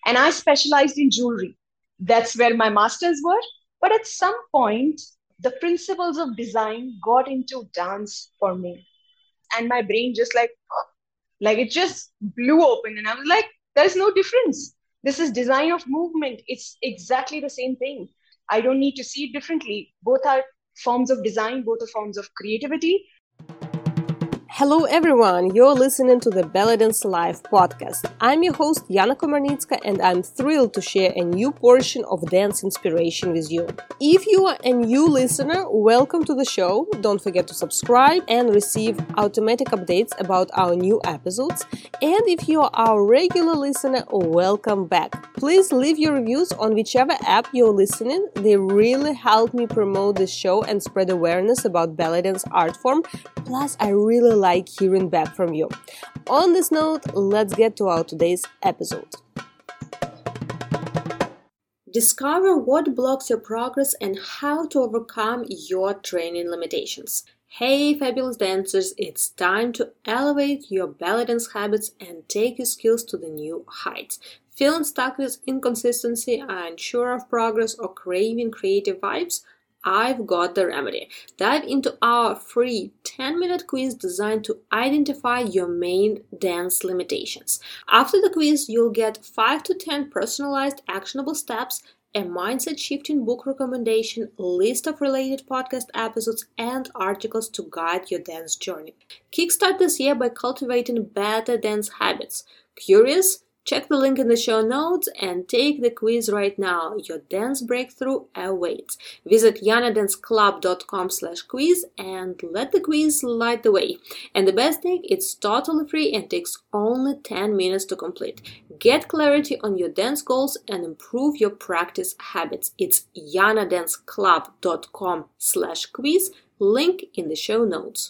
And I specialized in jewelry. That's where my masters were. But at some point, the principles of design got into dance for me. And my brain just like it just blew open. And I was like, there's no difference. This is design of movement. It's exactly the same thing. I don't need to see it differently. Both are forms of design, both are forms of creativity. Hello everyone, you're listening to the Belly Dance Live podcast. I'm your host Yana Komarnitska and I'm thrilled to share a new portion of dance inspiration with you. If you are a new listener, welcome to the show. Don't forget to subscribe and receive automatic updates about our new episodes. And if you are our regular listener, welcome back. Please leave your reviews on whichever app you're listening. They really help me promote the show and spread awareness about belly dance art form. Plus, I really like hearing back from you. On this note, let's get to our today's episode. Discover what blocks your progress and how to overcome your training limitations. Hey fabulous dancers, it's time to elevate your belly dance habits and take your skills to the new heights. Feeling stuck with inconsistency, unsure of progress, or craving creative vibes? I've got the remedy. Dive into our free 10-minute quiz designed to identify your main dance limitations. After the quiz, you'll get 5 to 10 personalized actionable steps, a mindset shifting book recommendation, list of related podcast episodes, and articles to guide your dance journey. Kickstart this year by cultivating better dance habits. Curious? Check the link in the show notes and take the quiz right now. Your dance breakthrough awaits. Visit yanadanceclub.com/quiz and let the quiz light the way. And the best thing, it's totally free and takes only 10 minutes to complete. Get clarity on your dance goals and improve your practice habits. It's yanadanceclub.com/quiz. Link in the show notes.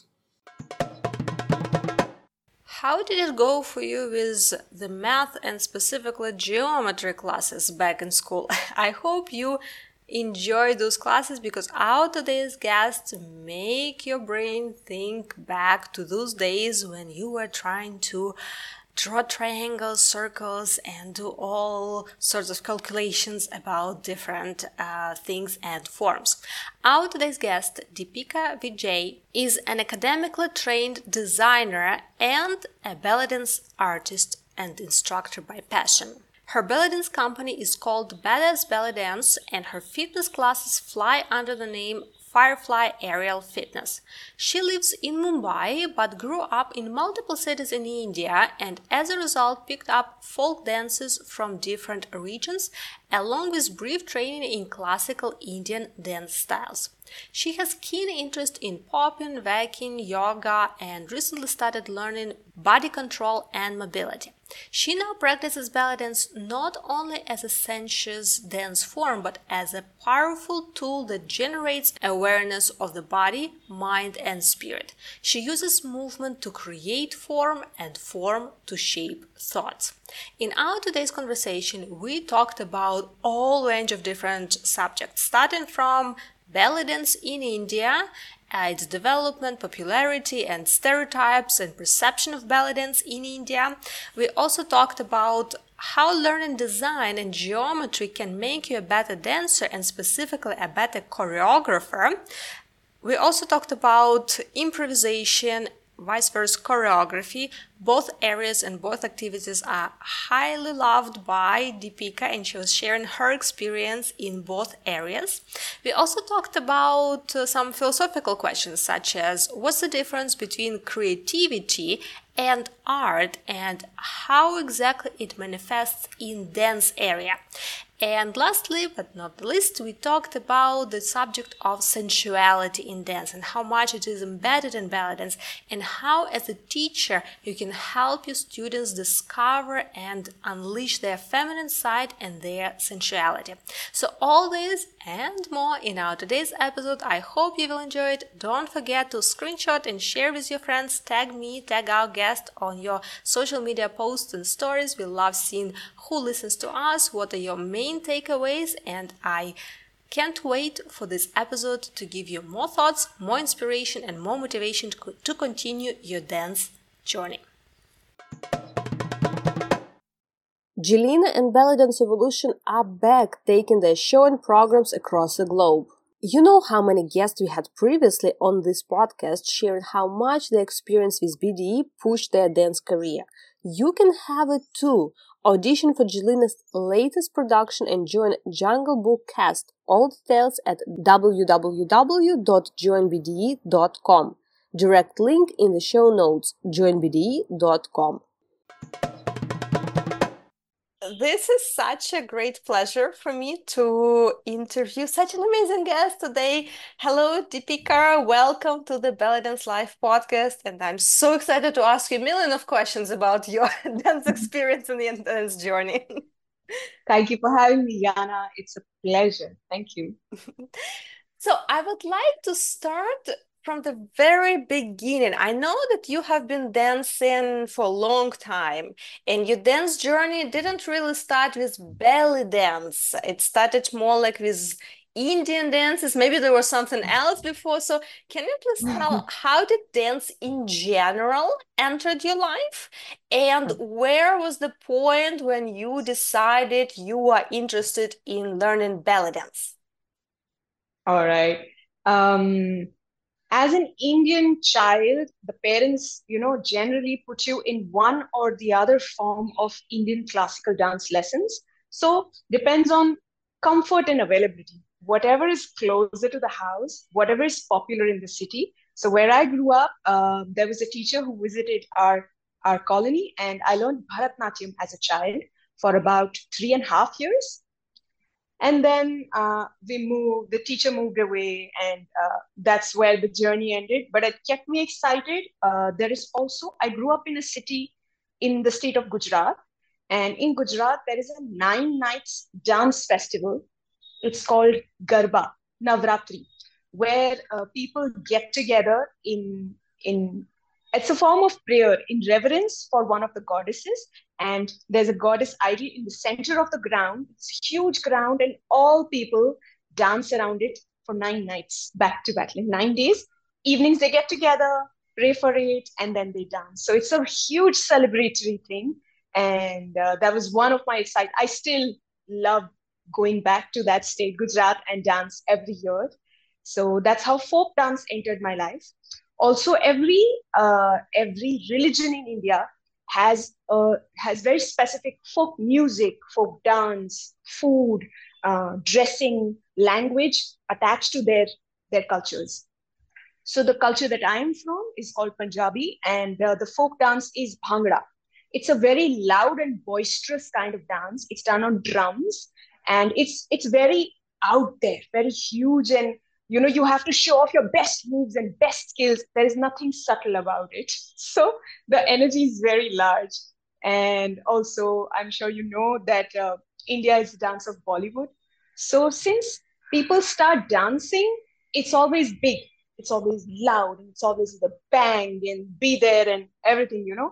How did it go for you with the math and specifically geometry classes back in school? I hope you enjoyed those classes because our today's guests make your brain think back to those days when you were trying to draw triangles, circles, and do all sorts of calculations about different things and forms. Our today's guest, Deepika Vijay, is an academically trained designer and a belly dance artist and instructor by passion. Her belly dance company is called Badass Belly Dance, and her fitness classes fly under the name Firefly Aerial Fitness. She lives in Mumbai but grew up in multiple cities in India and as a result picked up folk dances from different regions along with brief training in classical Indian dance styles. She has keen interest in popping, waacking, yoga and recently started learning body control and mobility. She now practices belly dance not only as a sensuous dance form but as a powerful tool that generates awareness of the body, mind and spirit. She uses movement to create form and form to shape thoughts. In our today's conversation, we talked about all range of different subjects, starting from belly dance in India, its development, popularity, and stereotypes and perception of belly dance in India. We also talked about how learning design and geometry can make you a better dancer and specifically a better choreographer. We also talked about improvisation, vice versa choreography. Both areas and both activities are highly loved by Deepika and she was sharing her experience in both areas. We also talked about some philosophical questions such as what's the difference between creativity and art and how exactly it manifests in dance area. And lastly, but not the least, we talked about the subject of sensuality in dance and how much it is embedded in belly dance and how as a teacher you can help your students discover and unleash their feminine side and their sensuality. So all this and more in our today's episode. I hope you will enjoy it. Don't forget to screenshot and share with your friends. Tag me, tag our guest on your social media posts and stories. We love seeing who listens to us, what are your main takeaways, and I can't wait for this episode to give you more thoughts, more inspiration, and more motivation to continue your dance journey. Jelena and Belly Dance Evolution are back, taking their show and programs across the globe. You know how many guests we had previously on this podcast sharing how much their experience with BDE pushed their dance career. You can have it too. Audition for Jelena's latest production and join Jungle Book cast. All details at www.joinbde.com. Direct link in the show notes, joinbde.com. This is such a great pleasure for me to interview such an amazing guest today. Hello, Deepika. Welcome to the Belly Dance Live podcast. And I'm so excited to ask you a million of questions about your dance experience and the dance journey. Thank you for having me, Yana. It's a pleasure. Thank you. So I would like to start from the very beginning. I know that you have been dancing for a long time, and your dance journey didn't really start with belly dance. It started more like with Indian dances. Maybe there was something else before. So can you please tell how did dance in general entered your life? And where was the point when you decided you are interested in learning belly dance? All right. As an Indian child, the parents, generally put you in one or the other form of Indian classical dance lessons. So depends on comfort and availability. Whatever is closer to the house, whatever is popular in the city. So where I grew up, there was a teacher who visited our colony, and I learned Bharatnatyam as a child for about 3.5 years. And then the teacher moved away, and that's where the journey ended. But it kept me excited. I grew up in a city in the state of Gujarat. And in Gujarat, there is a 9 nights dance festival. It's called Garba, Navratri, where people get together in it's a form of prayer in reverence for one of the goddesses. And there's a goddess idol in the center of the ground. It's a huge ground, and all people dance around it for 9 nights, back to back, like 9 days. Evenings they get together, pray for it, and then they dance. So it's a huge celebratory thing. And that was one of my excitement. I still love going back to that state, Gujarat, and dance every year. So that's how folk dance entered my life. Also, every religion in India has very specific folk music, folk dance, food, dressing, language attached to their cultures. So the culture that I am from is called Punjabi, and the folk dance is Bhangra. It's a very loud and boisterous kind of dance. It's done on drums, and it's very out there, very huge, and you have to show off your best moves and best skills. There is nothing subtle about it. So the energy is very large. And also, I'm sure you know that India is the dance of Bollywood. So since people start dancing, it's always big, it's always loud, it's always the bang and be there and everything.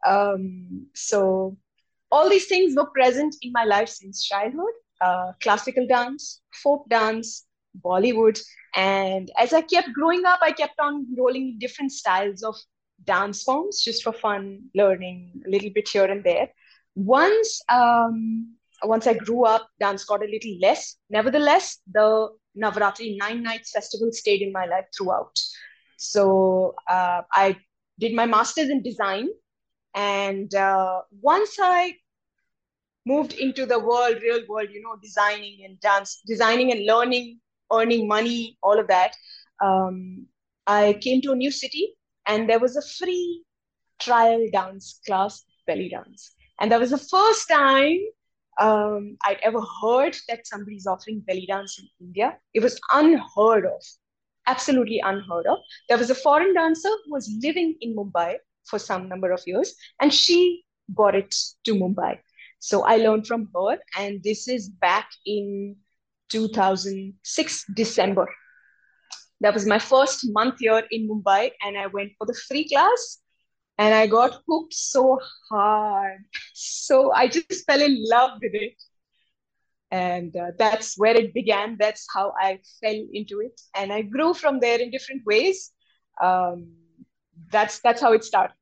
So all these things were present in my life since childhood. Classical dance, folk dance, Bollywood. And as I kept growing up, I kept on rolling different styles of dance forms just for fun, learning a little bit here and there. Once, once I grew up, dance got a little less. Nevertheless, the Navratri 9 nights festival stayed in my life throughout. So I did my master's in design. And once I moved into the real world, designing and dance, designing and learning, earning money, all of that. I came to a new city, and there was a free trial dance class, belly dance. And that was the first time I'd ever heard that somebody's offering belly dance in India. It was unheard of, absolutely unheard of. There was a foreign dancer who was living in Mumbai for some number of years, and she brought it to Mumbai. So I learned from her, and this is back in 2006, December. That was my first month here in Mumbai, and I went for the free class, and I got hooked so hard. So I just fell in love with it. And that's where it began. That's how I fell into it. And I grew from there in different ways. That's how it started.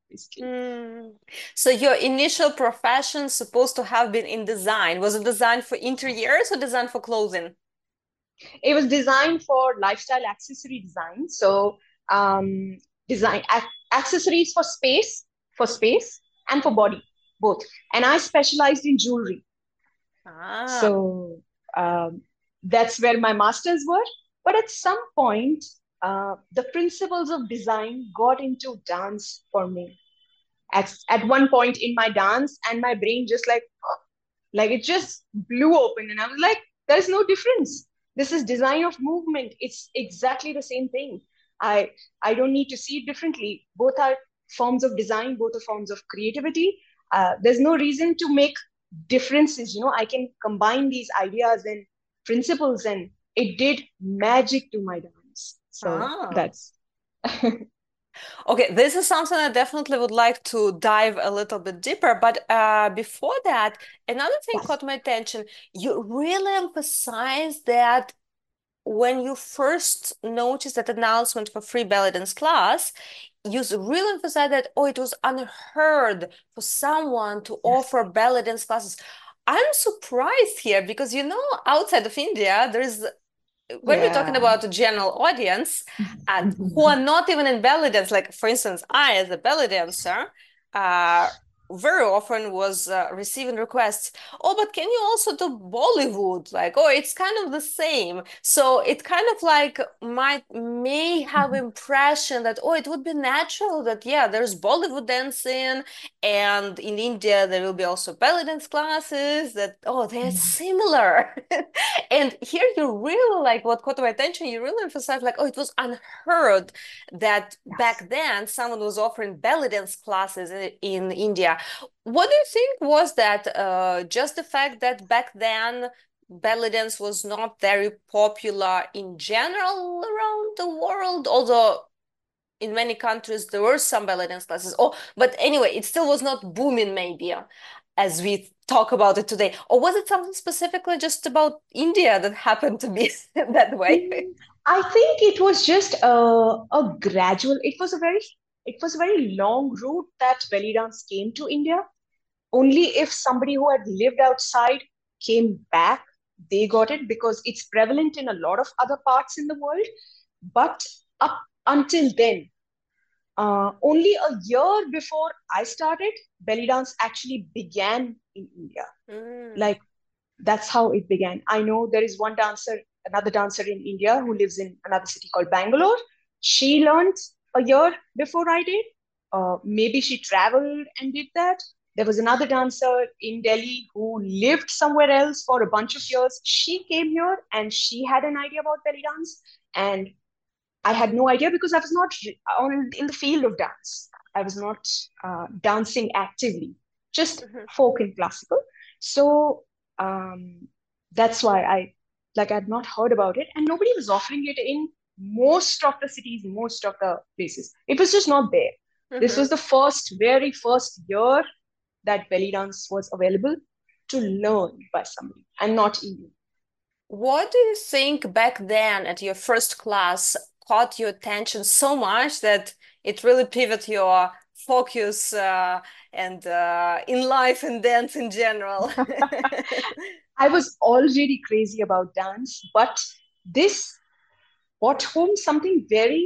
basically. Mm. So your initial profession supposed to have been in design. Was it design for interiors or design for clothing? It was designed for lifestyle accessory design. So um, design accessories for space and for Mhm. body, both. And I specialized in jewelry. Ah. So um, that's where my masters were. But at some point, the principles of design got into dance for me. At one point in my dance, and my brain just like it just blew open, and I was like, there's no difference. This is design of movement. It's exactly the same thing. I don't need to see it differently. Both are forms of design, both are forms of creativity. There's no reason to make differences. I can combine these ideas and principles, and it did magic to my dance. So Ah. that's Okay, this is something I definitely would like to dive a little bit deeper. But before that, another thing yes, caught my attention. You really emphasize that when you first noticed that announcement for free belly dance class, you really emphasize that, oh, it was unheard for someone to yes, offer belly dance classes. I'm surprised here because, outside of India, there's when we're talking yeah. about the general audience who are not even in belly dance, like for instance, I as a belly dancer, uh, very often was receiving requests, oh, but can you also do Bollywood? Like, oh, it's kind of the same. So it kind of like may have impression that, oh, it would be natural that, yeah, there's Bollywood dancing, and in India there will be also belly dance classes that, oh, they're Yeah. similar. And here you really like what caught my attention, you really emphasize like, oh, it was unheard that Yes. back then someone was offering belly dance classes in India. What do you think was that? Just the fact that back then belly dance was not very popular in general around the world, although in many countries there were some belly dance classes. Oh, but anyway, it still was not booming maybe as we talk about it today. Or was it something specifically just about India that happened to be that way? Mm, I think it was just a gradual. It was a very long route that belly dance came to India. Only if somebody who had lived outside came back, they got it because it's prevalent in a lot of other parts in the world. But up until then, only a year before I started, belly dance actually began in India. Mm. Like that's how it began. I know there is another dancer in India who lives in another city called Bangalore. She learned a year before I did. Maybe she traveled and did that. There was another dancer in Delhi who lived somewhere else for a bunch of years. She came here and she had an idea about belly dance. And I had no idea because I was not in the field of dance. I was not dancing actively, just Mhm. folk and classical. So um, that's why I had not heard about it, and nobody was offering it in most of the cities, most of the places. It was just not there. This was Mhm. the very first year that belly dance was available to learn by somebody, and not Indian. What do you think back then at your first class caught your attention so much that it really pivoted your focus and in life and dance in general? I was already crazy about dance, but this brought home something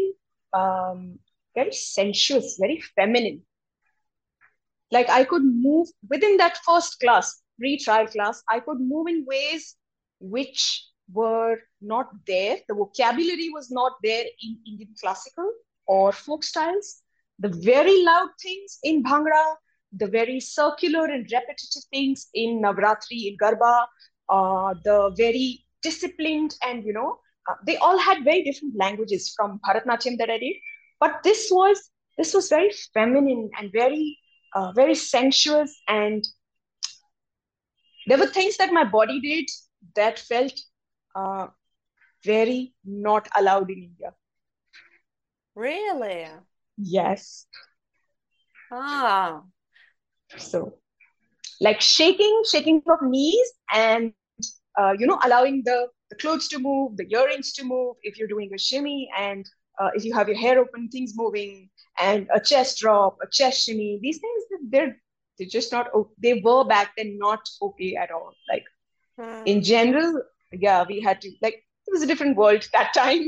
very sensuous, very feminine. Like I could move within that first class, pre-trial class, I could move in ways which were not there. The vocabulary was not there in Indian classical or folk styles. The very loud things in Bhangra, the very circular and repetitive things in Navratri, in Garba, the very disciplined and, they all had very different languages from Bharatnatyam that I did. But this was very feminine and very sensuous, and there were things that my body did that felt uh, very not allowed in India. Really? Yes. Ah. So like shaking of knees, and allowing the clothes to move, the earrings to move if you're doing a shimmy, and if you have your hair open, things moving, and a chest drop, a chest shimmy. These things, they're just not. They were back then not okay at all. Like in general, yeah, we had to like it was a different world that time.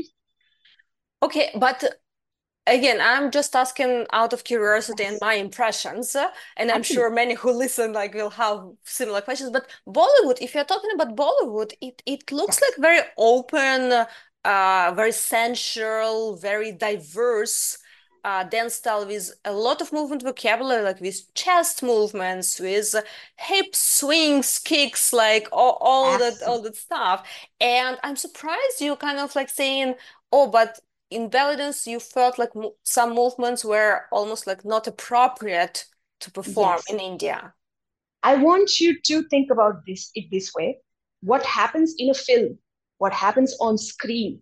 Okay, but again, I'm just asking out of curiosity and Yes, my impressions, and I'm sure absolutely. many who listen like will have similar questions. But Bollywood, if you're talking about Bollywood, it looks like Yes, very open, very sensual, very diverse dance style with a lot of movement vocabulary, like with chest movements, with hip swings, kicks, like all absolutely. that stuff. And I'm surprised you kind of like saying, oh, but in belly dance you felt like some movements were almost like not appropriate to perform in Yes. India. I want you to think about it this way. What happens in a film? What happens on screen?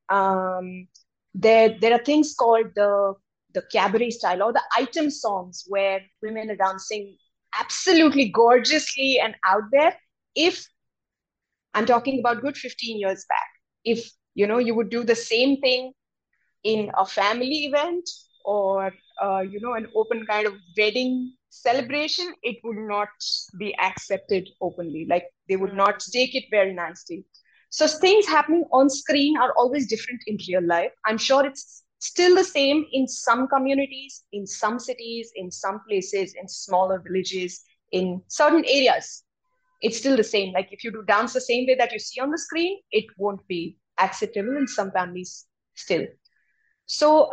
Um, there are things called the cabaret style or the item songs where women are dancing absolutely gorgeously and out there. If I'm talking about good 15 years back, if you would do the same thing in a family event or an open kind of wedding celebration, it would not be accepted openly. Like they would not take it very nicely. So things happening on screen are always different in real life. I'm sure it's still the same in some communities, in some cities, in some places, in smaller villages, in certain areas. It's still the same. Like if you do dance the same way that you see on the screen, it won't be acceptable in some families still. So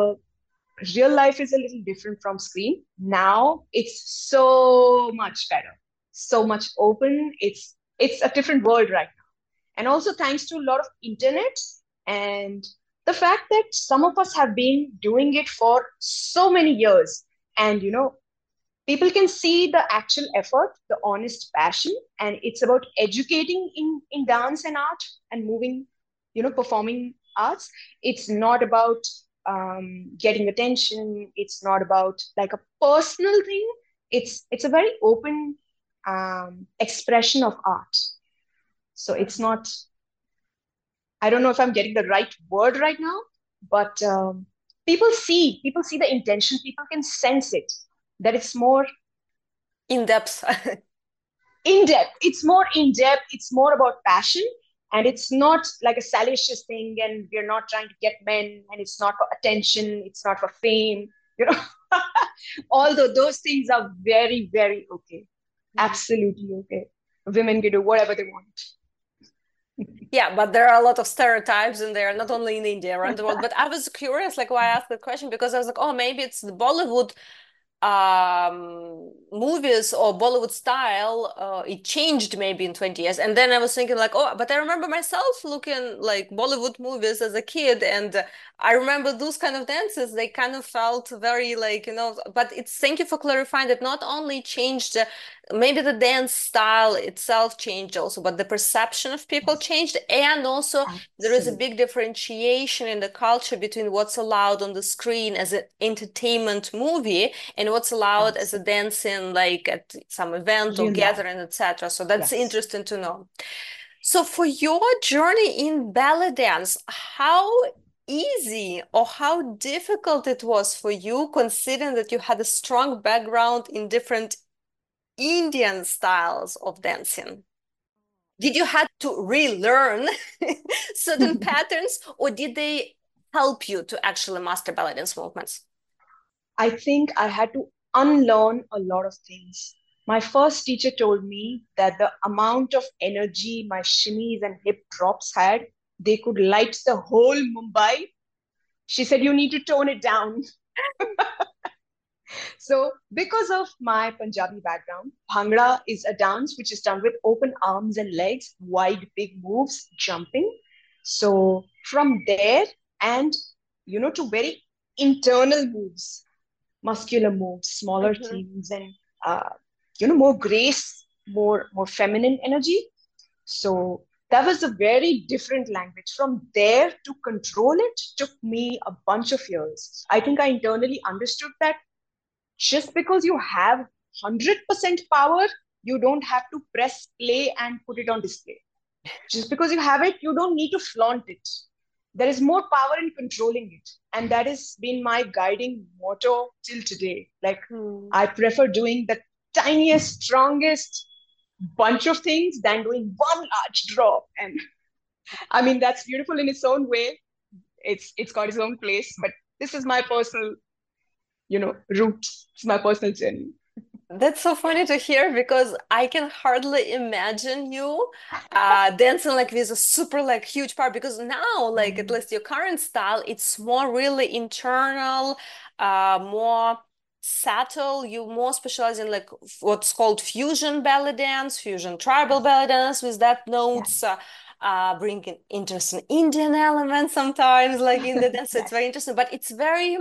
real life is a little different from screen. Now it's so much better, so much open. It's a different world right now. And also thanks to a lot of internet and the fact that some of us have been doing it for so many years. And people can see the actual effort, the honest passion, and it's about educating in dance and art and moving, performing arts. It's not about getting attention. It's not about like a personal thing. It's a very open expression of art. So it's not. I don't know if I'm getting the right word right now, but people see the intention. People can sense it that it's more In depth. in depth. It's more in depth. It's more about passion. And it's not like a salacious thing. And we're not trying to get men. And it's not for attention. It's not for fame. You know, although those things are very, very okay. Absolutely okay. Women can do whatever they want. Yeah, but there are a lot of stereotypes in there, not only in India, around the world. But I was curious, like, why I asked the question, because I was like, oh, maybe it's the Bollywood movies or Bollywood style, it changed maybe in 20 years. And then I was thinking like, oh, but I remember myself looking like Bollywood movies as a kid. And I remember those kind of dances, they kind of felt very like, but it's thank you for clarifying that not only changed, maybe the dance style itself changed also, but the perception of people Yes, changed. And also there is a absolutely. big differentiation in the culture between what's allowed on the screen as an entertainment movie and what's allowed as a Absolutely. dancing like at some event or Real life. gathering, etc. So that's Yes. interesting to know. So for your journey in ballet dance, how easy or how difficult it was for you, considering that you had a strong background in different Indian styles of dancing? Did you have to relearn certain patterns, or did they help you to actually master ballet dance movements? I think I had to unlearn a lot of things. My first teacher told me that the amount of energy my shimmies and hip drops had, they could light the whole Mumbai. She said, you need to tone it down. So, because of my Punjabi background, Bhangra is a dance which is done with open arms and legs, wide, big moves, jumping. So, from there, and to very internal moves, muscular moves, smaller Mhm. themes, and uh, more grace, more feminine energy. So that was a very different language. From there to control it took me a bunch of years. I think I internally understood that just because you have 100% power, you don't have to press play and put it on display. Just because you have it, you don't need to flaunt it. there is more power in controlling it. And that has been my guiding motto till today. Like, I prefer doing the tiniest, strongest bunch of things than doing one large drop. And I mean, that's beautiful in its own way. It's got its own place, but this is my personal, route. It's my personal journey. That's so funny to hear because I can hardly imagine you dancing like with a super like huge part because now like at Mm. least your current style it's more really internal, more subtle. You more specialize in like what's called fusion belly dance, fusion tribal Yes. belly dance with that notes. Yes. Bringing interesting Indian elements sometimes like in the dance. So it's very Yes. interesting, but it's very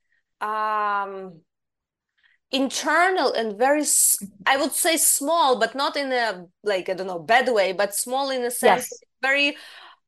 um internal and very I would say small, but not in a like I don't know bad way, but small in a sense Yes. very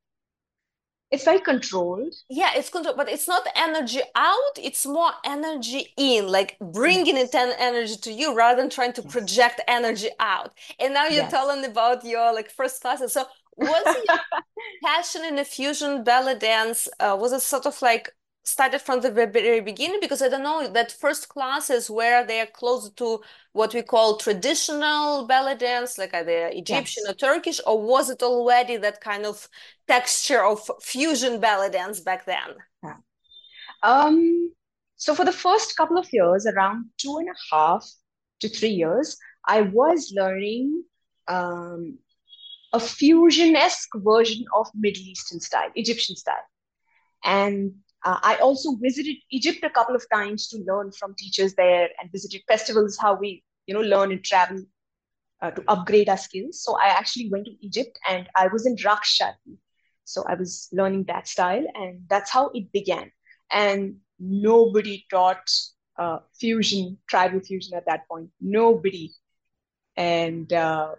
It's very controlled. yeah it's control, but it's not energy out, it's more energy in, like bringing it Yes. an energy to you rather than trying to Yes. project energy out. And now you're Yes. telling about your like first classes. So was your passion in the fusion ballet dance was it sort of like started from the very beginning? Because I don't know that first classes where they are closer to what we call traditional ballet dance, like either Egyptian or Yes. Turkish, or was it already that kind of texture of fusion ballet dance back then? Yeah. Um, so for the first couple of years, around 2.5 to 3 years, I was learning um, a fusion-esque version of Middle Eastern style, Egyptian style. And I also visited Egypt a couple of times to learn from teachers there and visited festivals, how we, learn and travel to upgrade our skills. So I actually went to Egypt and I was in Raqs Shadi. So I was learning that style and that's how it began. And nobody taught tribal fusion at that point. Nobody. And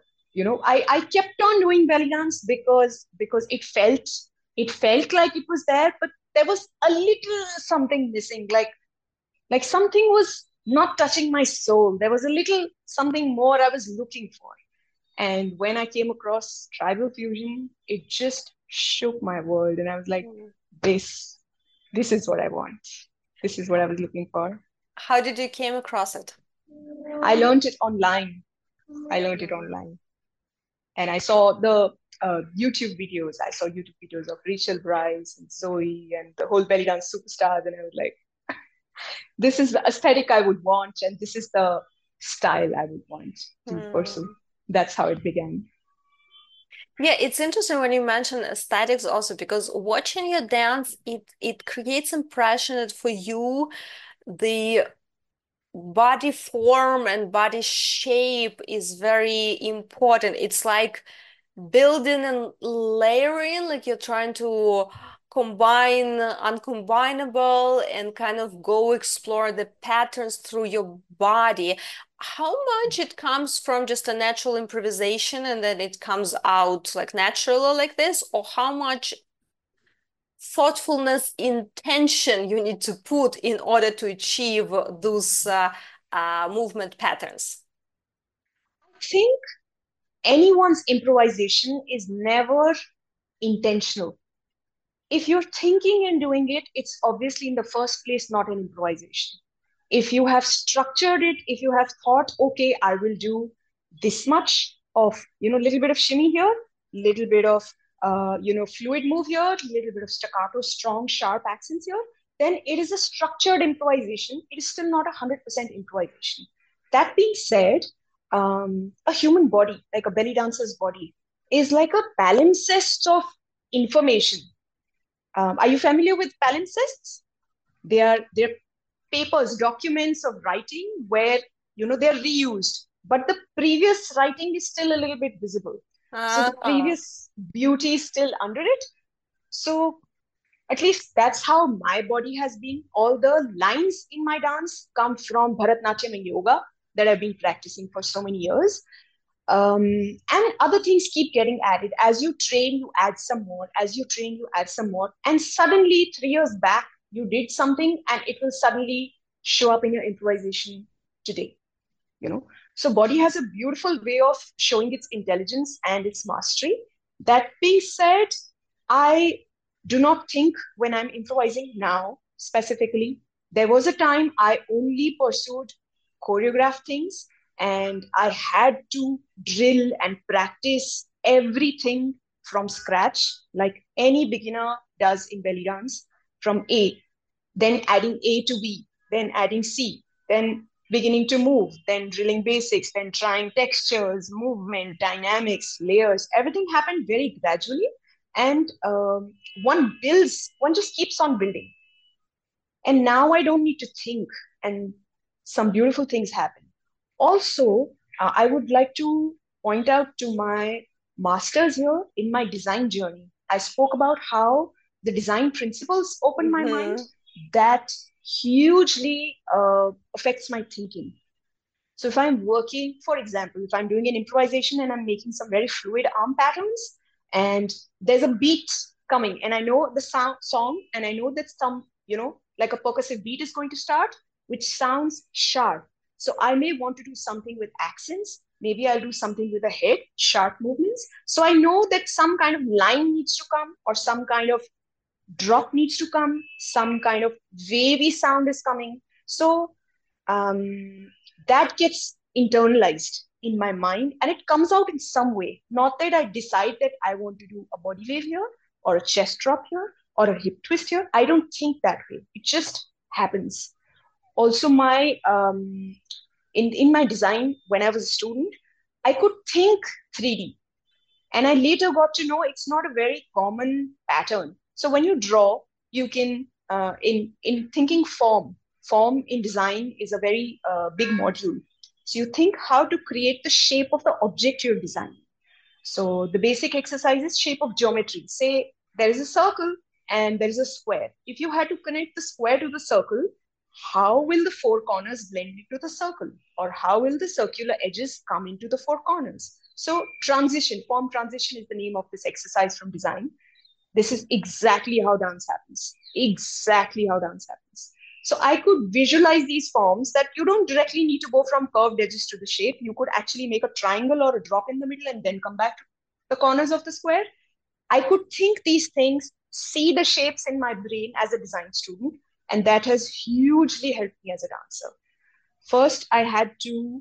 I kept on doing belly dance because it felt like it was there, but there was a little something missing. Like something was not touching my soul. There was a little something more I was looking for. And when I came across tribal fusion, it just shook my world. And I was like, Mm. this, this is what I want. This is what I was looking for. How did you came across it? I learned it online. I learned it Mm. online. And I saw the YouTube videos. I saw YouTube videos of Rachel Bryce and Zoe and the whole belly dance superstars. And I was like, this is the aesthetic I would want. And this is the style I would want to pursue. Mm. That's how it began. Yeah, it's interesting when you mention aesthetics also because watching your dance, it creates impression that for you the body form and body shape is very important. It's like building and layering, like you're trying to combine uncombinable and kind of go explore the patterns through your body. How much it comes from just a natural improvisation and then it comes out like natural like this, or how much thoughtfulness, intention you need to put in order to achieve those movement patterns? I think anyone's improvisation is never intentional. If you're thinking and doing it, it's obviously in the first place not an improvisation. If you have structured it, if you have thought, okay, I will do this much of, little bit of shimmy here, little bit of, fluid move here, little bit of staccato, strong, sharp accents here, then it is a structured improvisation. It is still not 100% improvisation. That being said, a human body, like a belly dancer's body, is like a palimpsest of information. Are you familiar with palimpsests? They're papers, documents of writing where they're reused, but the previous writing is still a little bit visible. So the Ah. previous beauty is still under it. So at least that's how my body has been. All the lines in my dance come from Bharatnatyam and yoga that I've been practicing for so many years. And other things keep getting added. As you train, you add some more. As you train, you add some more. And suddenly, 3 years back, you did something and it will suddenly show up in your improvisation today. You know, so body has a beautiful way of showing its intelligence and its mastery. That being said, I do not think when I'm improvising now specifically. There was a time I only pursued choreographed things, and I had to drill and practice everything from scratch, like any beginner does in belly dance, from A, then adding A to B, then adding C, then beginning to move, then drilling basics, then trying textures, movement, dynamics, layers. Everything happened very gradually. And one just keeps on building. And now I don't need to think, and some beautiful things happen. Also, I would like to point out to my masters here in my design journey. I spoke about how the design principles open my mind. Mm-hmm. That hugely affects my thinking. So if I'm working, for example, if I'm doing an improvisation and I'm making some very fluid arm patterns, and there's a beat coming, and I know the song, and I know that some, like a percussive beat is going to start, which sounds sharp. So I may want to do something with accents. Maybe I'll do something with a head, sharp movements. So I know that some kind of line needs to come, or some kind of drop needs to come, some kind of wavy sound is coming. So um, that gets internalized in my mind, and it comes out in some way. Not that I decide that I want to do a body wave here, or a chest drop here, or a hip twist here. I don't think that way. It just happens. Also, in my design when I was a student, I could think 3D, and I later got to know it's not a very common pattern. So when you draw, you can in thinking form. Form in design is a very big module. So you think how to create the shape of the object you're designing. So the basic exercise is shape of geometry. Say there is a circle and there is a square. If you had to connect the square to the circle, how will the four corners blend into the circle? Or how will the circular edges come into the four corners? So transition, form transition is the name of this exercise from design. This is exactly how dance happens. Exactly how dance happens. So I could visualize these forms that you don't directly need to go from curved edges to the shape. You could actually make a triangle or a drop in the middle and then come back to the corners of the square. I could think these things, see the shapes in my brain as a design student, and that has hugely helped me as a dancer. First, I had to,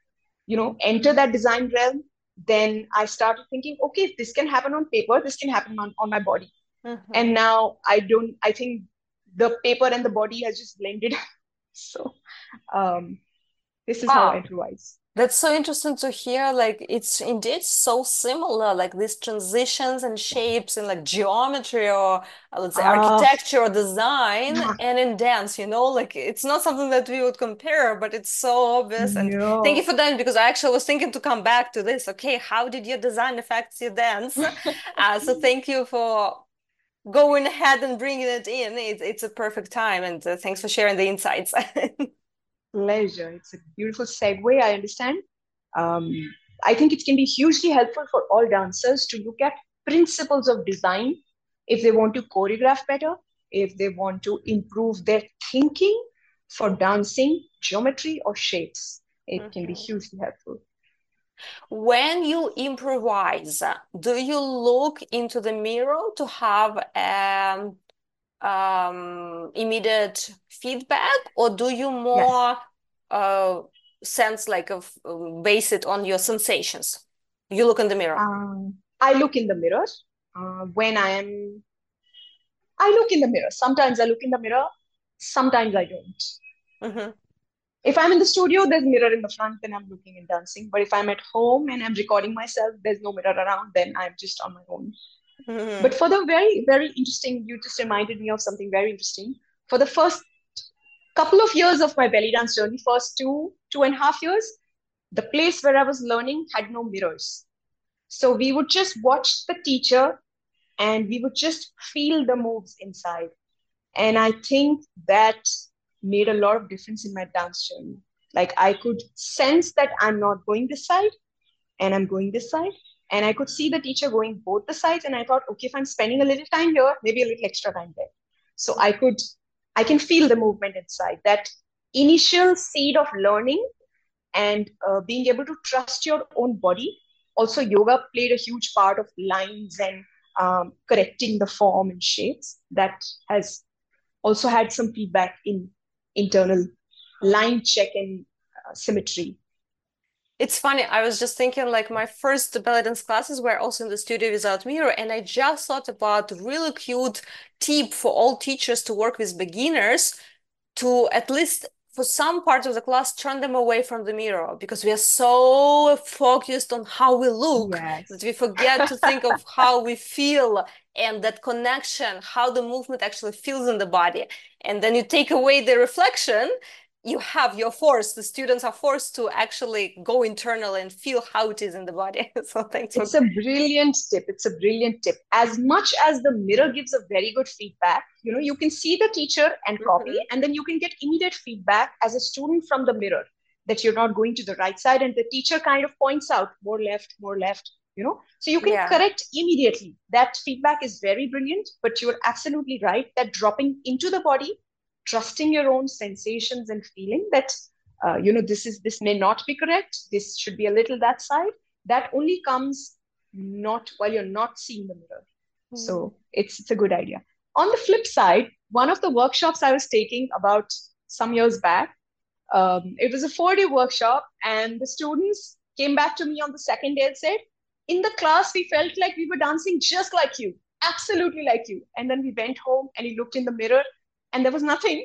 enter that design realm. Then I started thinking, okay, if this can happen on paper, this can happen on my body. Mm-hmm. And now I think the paper and the body has just blended. So um, this is how I Wow. improvise. That's so interesting to hear. Like, it's indeed so similar, like these transitions and shapes in like geometry or let's say Ah, architecture or design and in dance, like it's not something that we would compare, but it's so obvious. And thank you no. for that because I actually was thinking to come back to this. Okay, how did your design affect your dance? So thank you for going ahead and bringing it in. It's a perfect time, and thanks for sharing the insights. Pleasure. It's a beautiful segue, I understand. Um, I think it can be hugely helpful for all dancers to look at principles of design if they want to choreograph better, if they want to improve their thinking for dancing, geometry, or shapes. It can be Mhm. hugely helpful. When you improvise, do you look into the mirror to have immediate feedback, or do you Yes. more uh, sense like of base it on your sensations? You look in the mirror. I look in the mirror when I look in the mirror. Sometimes I look in the mirror, sometimes I don't. Mm-hmm. If I'm in the studio, there's a mirror in the front, then I'm looking and dancing. But if I'm at home and I'm recording myself, there's no mirror around, then I'm just on my own. But Mm-hmm. for the very, very interesting, you just reminded me of something very interesting. For the first couple of years of my belly dance journey, first 2.5 years, the place where I was learning had no mirrors. So we would just watch the teacher and we would just feel the moves inside. And I think that made a lot of difference in my dance journey. Like I could sense that I'm not going this side and I'm going this side. And I could see the teacher going both the sides. And I thought, okay, if I'm spending a little time here, maybe a little extra time there. So I can feel the movement inside. That initial seed of learning and being able to trust your own body. Also, yoga played a huge part of lines and correcting the form and shapes. That has also had some feedback in internal line check and symmetry. It's funny, I was just thinking like my first ballet dance classes were also in the studio without mirror, and I just thought about really cute tip for all teachers to work with beginners to at least for some part of the class turn them away from the mirror because we are so focused on how we look that Yes. we forget to think of how we feel and that connection, how the movement actually feels in the body. And then you take away the reflection, you're forced, the students are forced to actually go internal and feel how it is in the body. So thanks for. It's a brilliant tip. It's a brilliant tip. As much as the mirror gives a very good feedback, you can see the teacher and copy, Mhm. and then you can get immediate feedback as a student from the mirror that you're not going to the right side, and the teacher kind of points out more left. So you can Yeah. correct immediately. That feedback is very brilliant, but you're absolutely right that dropping into the body, trusting your own sensations and feeling that this may not be correct. This should be a little that side. That only comes not while you're not seeing the mirror. Mm. So it's a good idea. On the flip side, one of the workshops I was taking about some years back, it was a 4-day workshop, and the students came back to me on the second day and said, in the class, we felt like we were dancing just like you, absolutely like you. And then we went home and he looked in the mirror and there was nothing.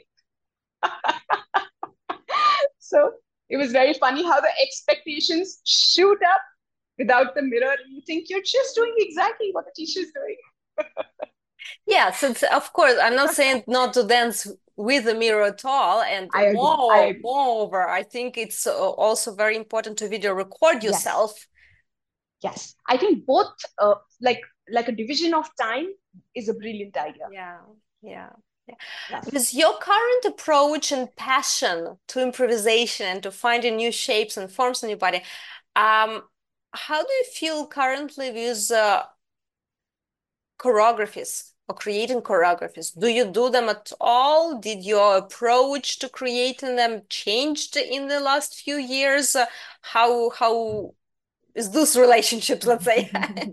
So it was very funny how the expectations shoot up without the mirror. You think you're just doing exactly what the teacher's doing. Yeah, so of course, I'm not saying not to dance with the mirror at all. And I agree. I agree. moreover, I think it's also very important to video record Yes. yourself. Yes. I think both, like a division of time is a brilliant idea. Yeah, yeah, yeah. Yes. With your current approach and passion to improvisation and to finding new shapes and forms in your body, um, how do you feel currently with choreographies or creating choreographies? Do you do them at all? Did your approach to creating them changed in the last few years? How is this relationships, let's say?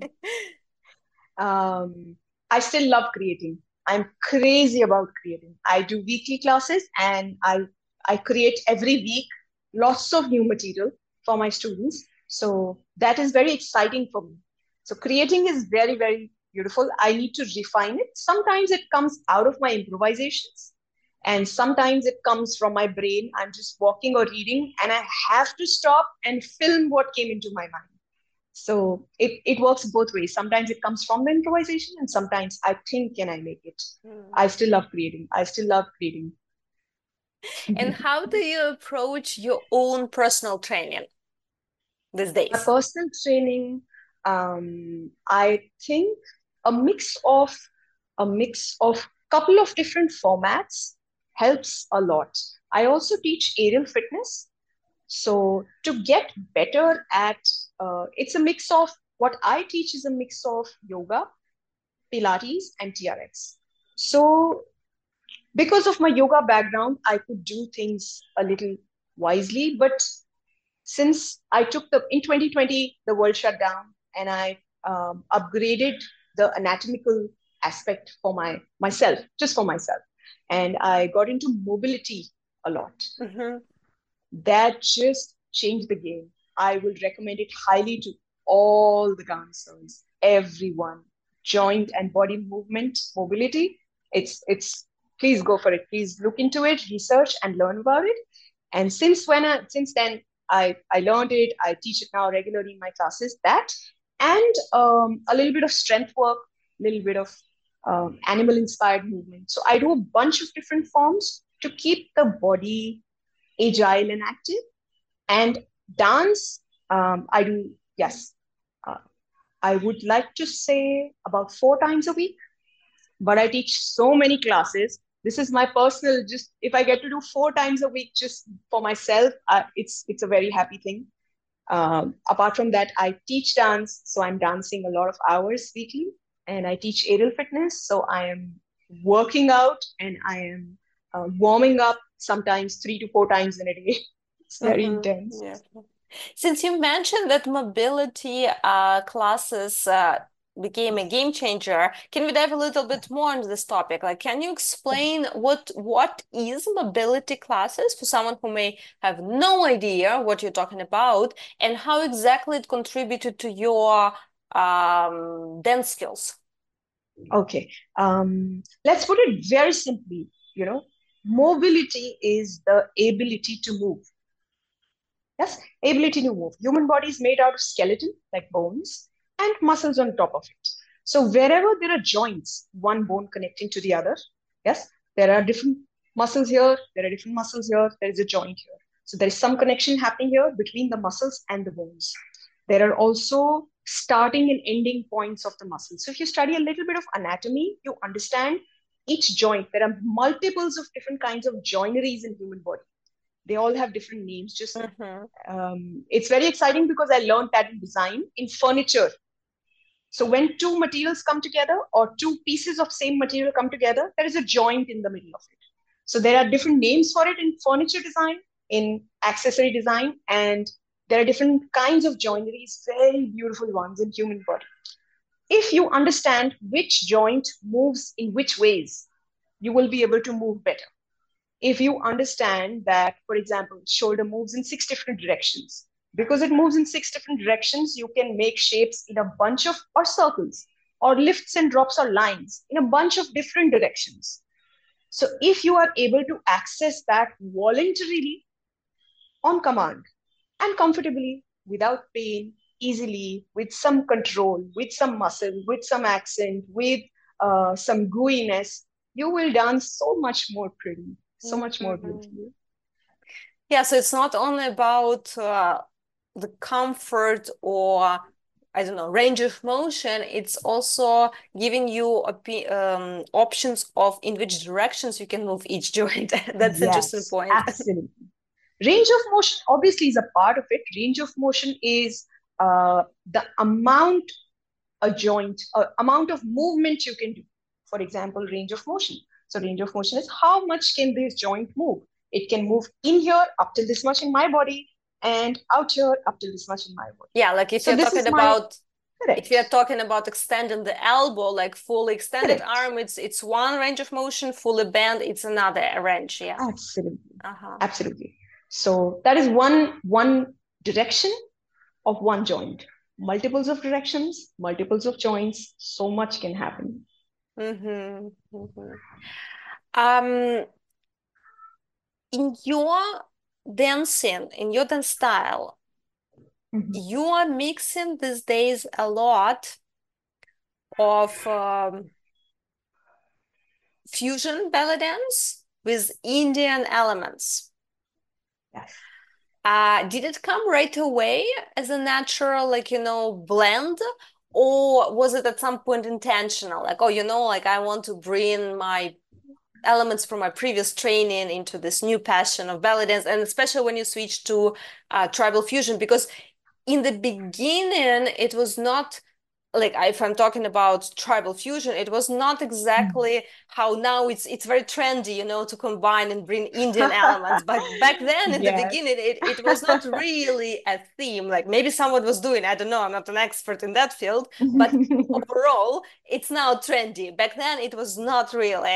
um, I still love creating. I'm crazy about creating. I do weekly classes and I create every week lots of new material for my students. So that is very exciting for me. So creating is very, very beautiful. I need to refine it. Sometimes it comes out of my improvisations and sometimes it comes from my brain. I'm just walking or reading and I have to stop and film what came into my mind. So it works both ways. Sometimes it comes from the improvisation, and sometimes I think, can I make it? Hmm. I still love creating. I still love creating. And how do you approach your own personal training these My days? personal training, I think a mix of a mix of couple of different formats helps a lot. I also teach aerial fitness. So to get better at, it's a mix of what I teach is a mix of yoga, Pilates, and TRX. So, because of my yoga background, I could do things a little wisely. But since I took in 2020, the world shut down, and I upgraded the anatomical aspect for myself, just for myself, and I got into mobility a lot. Mhm. That just changed the game. I will recommend it highly to all the dancers, everyone. Joint and body movement, mobility. It's please go for it. Please look into it, research and learn about it. And since then I learned it. I teach it now regularly in my classes. That and a little bit of strength work, a little bit of animal inspired movement. So I do a bunch of different forms to keep the body agile and active. And dance, I do, yes, uh, I would like to say about 4 times a week, but I teach so many classes. This is my personal, just if I get to do 4 times a week just for myself, it's a very happy thing. Apart from that, I teach dance, so I'm dancing a lot of hours weekly, and I teach aerial fitness, so I am working out and I am warming up sometimes 3 to 4 times in a day. It's very Mhm. intense. Yeah. Since you mentioned that mobility classes became a game changer. Can we dive a little bit more into this topic? Like, can you explain what is mobility classes for someone who may have no idea what you're talking about, and how exactly it contributed to your dance skills? Okay. Let's put it very simply. Mobility is the ability to move. Yes, ability to move. Human body is made out of skeleton, like bones, and muscles on top of it. So wherever there are joints, one bone connecting to the other, yes, there are different muscles here, there are different muscles here, there is a joint here. So there is some connection happening here between the muscles and the bones. There are also starting and ending points of the muscles. So if you study a little bit of anatomy, you understand each joint. There are multiples of different kinds of joineries in human body. They all have different names. Just it's very exciting because I learned that in design in furniture. So when two materials come together or two pieces of same material come together, there is a joint in the middle of it. So there are different names for it in furniture design, in accessory design, and there are different kinds of joineries, very beautiful ones in human body. If you understand which joint moves in which ways, you will be able to move better. If you understand that, for example, shoulder moves in 6 different directions, because it moves in 6 different directions, you can make shapes in a bunch of, or circles, or lifts and drops or lines in a bunch of different directions. So if you are able to access that voluntarily on command and comfortably, without pain, easily, with some control, with some muscle, with some accent, with some gooiness, you will dance so much more pretty, so much more beautifully. Yeah, so it's not only about the comfort or I don't know, range of motion, it's also giving you options of in which directions you can move each joint. That's an interesting Yes, point. absolutely. Range of motion obviously is a part of it. Range of motion is the amount a joint, amount of movement you can do. For example, range of motion. So range of motion is how much can this joint move? It can move in here up to this much in my body and out here up to this much in my body. Yeah, like if So you're this talking is my about if correct, you're talking about extending the elbow, like fully extended correct. arm, it's one range of motion, fully bent, it's another range. Yeah. Absolutely, Uh-huh. absolutely. So that is one direction of one joint. Multiples of directions, multiples of joints, so much can happen. Mm-hmm. Mm-hmm. Um, in your dancing, in your dance style, Mhm. you are mixing these days a lot of fusion belly dance with Indian elements. Yes. Did it come right away as a natural, like, blend? Or was it at some point intentional? Like, oh, like I want to bring my elements from my previous training into this new passion of belly dance, and especially when you switch to tribal fusion, because in the beginning, it was not like if I'm talking about tribal fusion, it was not Mm. exactly how now it's very trendy, to combine and bring Indian elements. But back then, in the Yes. beginning, it was not really a theme. Like maybe someone was doing, I don't know, I'm not an expert in that field, but overall, it's now trendy. Back then, it was not really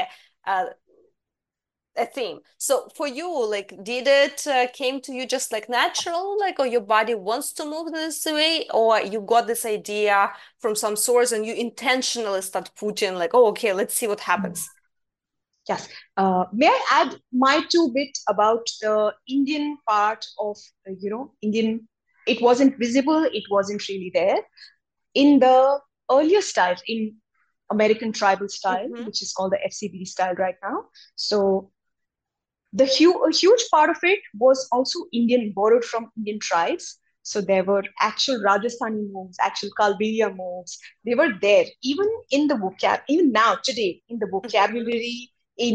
a theme. So for you, like, did it came to you just like natural, like, or your body wants to move this way, or you got this idea from some source and you intentionally start putting like, oh, okay, let's see what happens. Yes. May I add my two bit about the Indian part of, Indian? It wasn't visible, it wasn't really there. In the earlier style, in American tribal style, Mm-hmm. which is called the FCB style right now. So a huge part of it was also Indian, borrowed from Indian tribes. So there were actual Rajasthani moves, actual Kalbiya moves. They were there, even in the even now today in the Mm-hmm. vocabulary,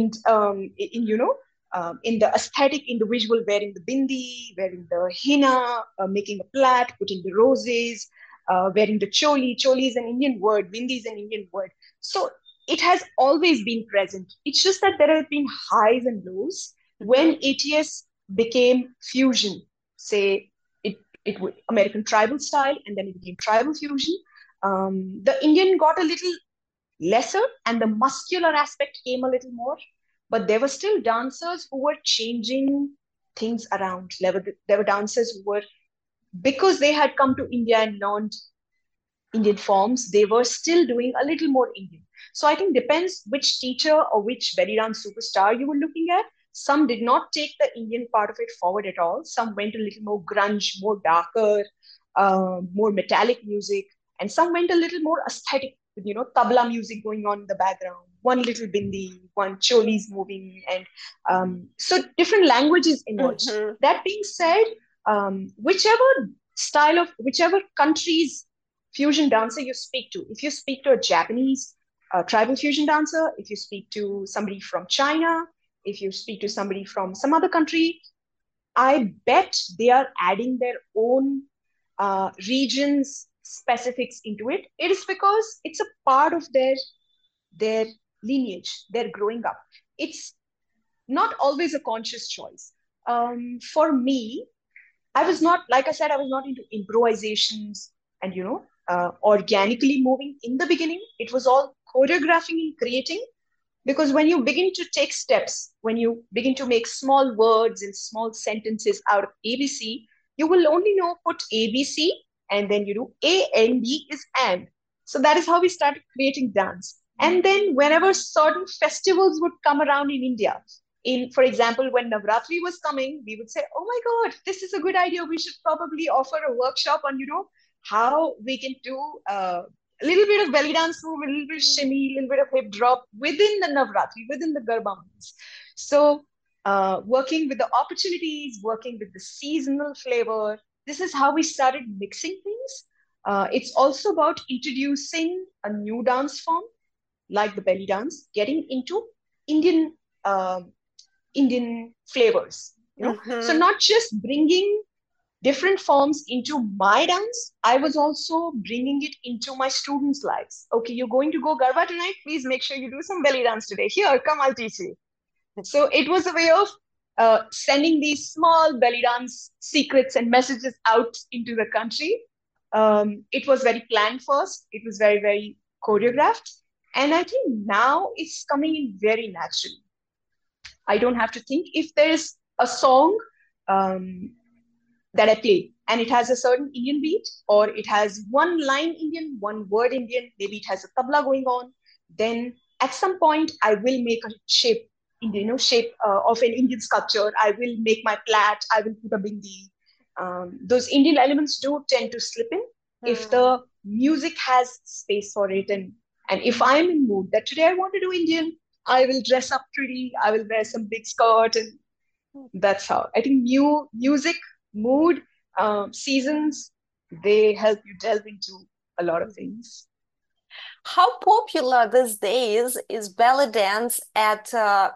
in the aesthetic, in the visual, wearing the bindi, wearing the henna, making a plait, putting the roses, wearing the choli. Choli is an Indian word, bindi is an Indian word. So it has always been present. It's just that there have been highs and lows when Mm-hmm. ATS became fusion, say it American tribal style, and then it became tribal fusion. The Indian got a little lesser and the muscular aspect came a little more, but there were still dancers who were changing things around. There were dancers who were, because they had come to India and learned Indian forms, they were still doing a little more Indian. So I think depends which teacher or which belly dance superstar you were looking at. Some did not take the Indian part of it forward at all. Some went a little more grunge, more darker, more metallic music, and some went a little more aesthetic with tabla music going on in the background, one little bindi, one choli's moving, and so different languages emerged. Mm-hmm. That being said, whichever country's fusion dancer you speak to. If you speak to a Japanese tribal fusion dancer, if you speak to somebody from China, if you speak to somebody from some other country, I bet they are adding their own regions specifics into it. It is because it's a part of their lineage, their growing up. It's not always a conscious choice. For me, I was not, like I said, I was not into improvisations and, organically moving in the beginning. It was all choreographing and creating. Because when you begin to take steps, when you begin to make small words and small sentences out of ABC, you will only know put ABC and then A and D is and. So that is how we started creating dance. And then whenever certain festivals would come around in India, for example, when Navratri was coming, we would say, oh my God, this is a good idea. We should probably offer a workshop on, how we can do a little bit of belly dance move, a little bit of shimmy, a little bit of hip drop within the Navratri, within the Garba moves. So working with the opportunities, working with the seasonal flavor, this is how we started mixing things. It's also about introducing a new dance form like the belly dance, getting into Indian Indian flavors. So Mm-hmm. not just bringing different forms into my dance, I was also bringing it into my students' lives. Okay, you're going to go Garba tonight. Please make sure you do some belly dance today. Here, come, I'll teach you. So it was a way of sending these small belly dance secrets and messages out into the country. It was very planned first. It was very, very choreographed. And I think now it's coming in very naturally. I don't have to think. If there's a song um, that I play and it has a certain Indian beat or it has one line Indian, one word Indian, maybe it has a tabla going on, then at some point I will make a shape, shape of an Indian sculpture. I will make my plait. I will put a bindi. Those Indian elements do tend to slip in if the music has space for it, and if I'm in mood that today I want to do Indian, I will dress up pretty. I will wear some big skirt, and that's how I think music, mood, seasons, they help you delve into a lot of things. How popular these days is belly dance at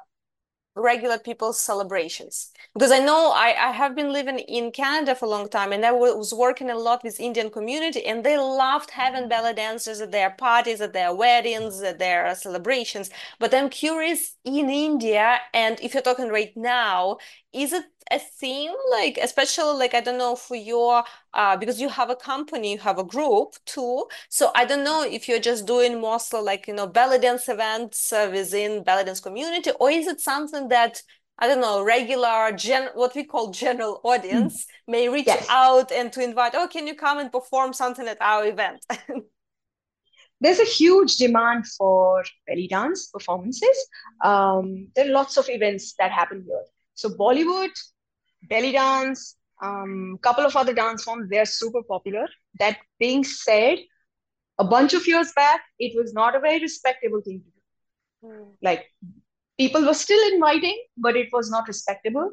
regular people's celebrations? Because I know I have been living in Canada for a long time and I was working a lot with Indian community and they loved having belly dancers at their parties, at their weddings, at their celebrations. But I'm curious in India, and if you're talking right now, is it a thing, like especially like I don't know for your because you have a company, you have a group too, so I don't know if you're just doing mostly like belly dance events within belly dance community, or is it something that I don't know, regular what we call general Mm. audience may reach Yes, out and to invite, oh, can you come and perform something at our event? there's a huge demand for belly dance performances. There are lots of events that happen here. So Bollywood, belly dance, couple of other dance forms, they're super popular. That being said, a bunch of years back, it was not a very respectable thing to do. Mm. Like people were still inviting, but it was not respectable.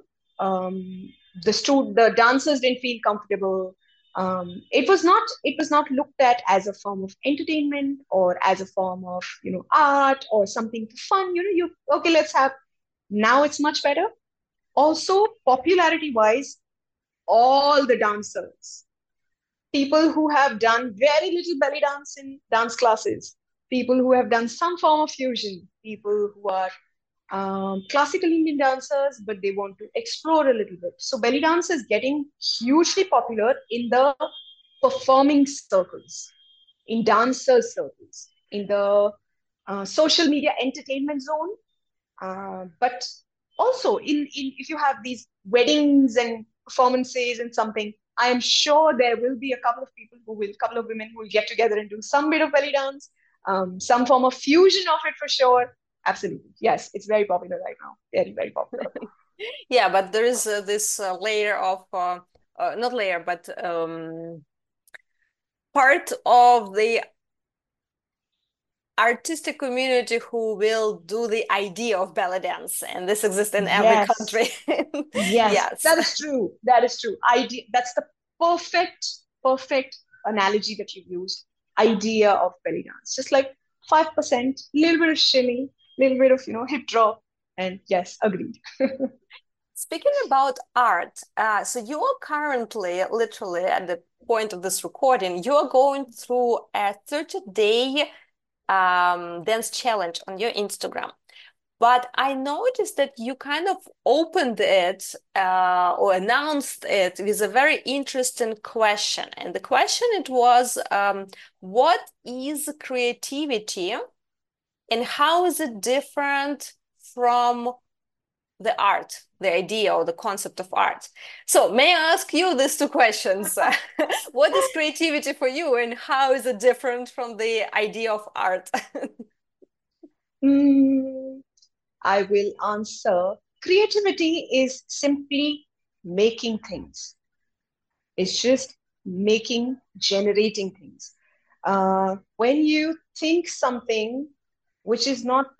The dancers didn't feel comfortable. It was not looked at as a form of entertainment or as a form of art or something for fun. You okay, let's have. Now it's much better. Also, popularity wise, all the dancers, people who have done very little belly dance in dance classes, people who have done some form of fusion, people who are classical Indian dancers, but they want to explore a little bit. So belly dance is getting hugely popular in the performing circles. in dancer circles, in the social media entertainment zone, but also in if you have these weddings and performances and something, I am sure there will be a couple of women who will get together and do some bit of belly dance, some form of fusion of it for sure. Absolutely, yes, it's very popular right now. Very, very popular. Yeah, but there is this layer of not layer, but part of the artistic community who will do the idea of belly dance, and this exists in every Yes, country. yes, Yes. that is true. That is true. Idea. That's the perfect analogy that you've used. Idea of belly dance, just like 5%, little bit of shimmy, little bit of hip drop, and yes, agreed. Speaking about art, so you are currently, literally at the point of this recording, you are going through a 30-day dance challenge on your Instagram. But I noticed that you kind of opened it or announced it with a very interesting question. And the question it was, what is creativity and how is it different from the art, the idea or the concept of art? So may I ask you these two questions? What is creativity for you and how is it different from the idea of art? Hmm, I will answer. Creativity is simply making things. It's just generating things. When you think something which is not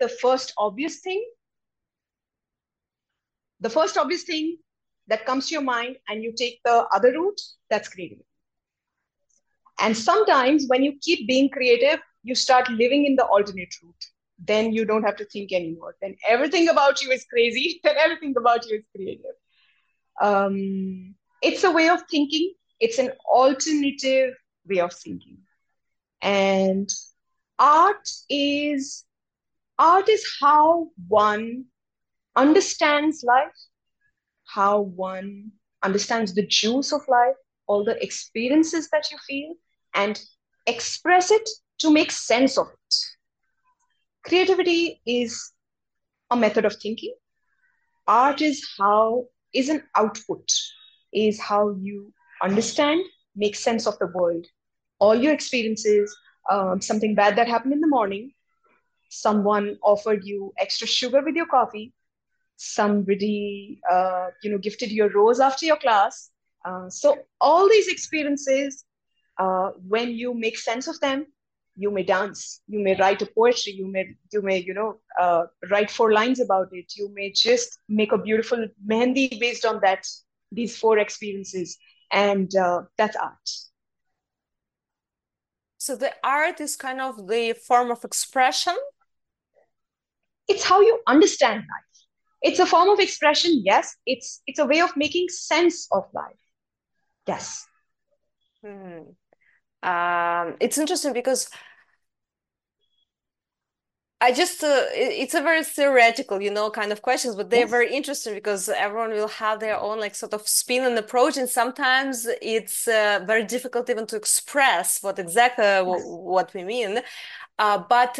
the first obvious thing that comes to your mind, and you take the other route, that's creativity. And sometimes when you keep being creative, you start living in the alternate route. Then you don't have to think anymore. Then everything about you is crazy, and everything about you is creative. It's a way of thinking, it's an alternative way of thinking. And art is art is how one understands life, how one understands the juice of life, all the experiences that you feel, and express it to make sense of it. Creativity is a method of thinking. Art is an output, is how you understand, make sense of the world, all your experiences. Something bad that happened in the morning, someone offered you extra sugar with your coffee, somebody gifted you a rose after your class. So all these experiences, when you make sense of them, you may dance, you may write a poetry, you may write 4 lines about it, you may just make a beautiful mehendi based on that, these 4 experiences, and that's art. So the art is kind of the form of expression. It's how you understand life. It's a form of expression, yes. It's a way of making sense of life, yes. Hmm. It's interesting because I just it's a very theoretical, kind of questions, but they're Yes, very interesting because everyone will have their own like sort of spin and approach, and sometimes it's very difficult even to express what exactly yes, what we mean. But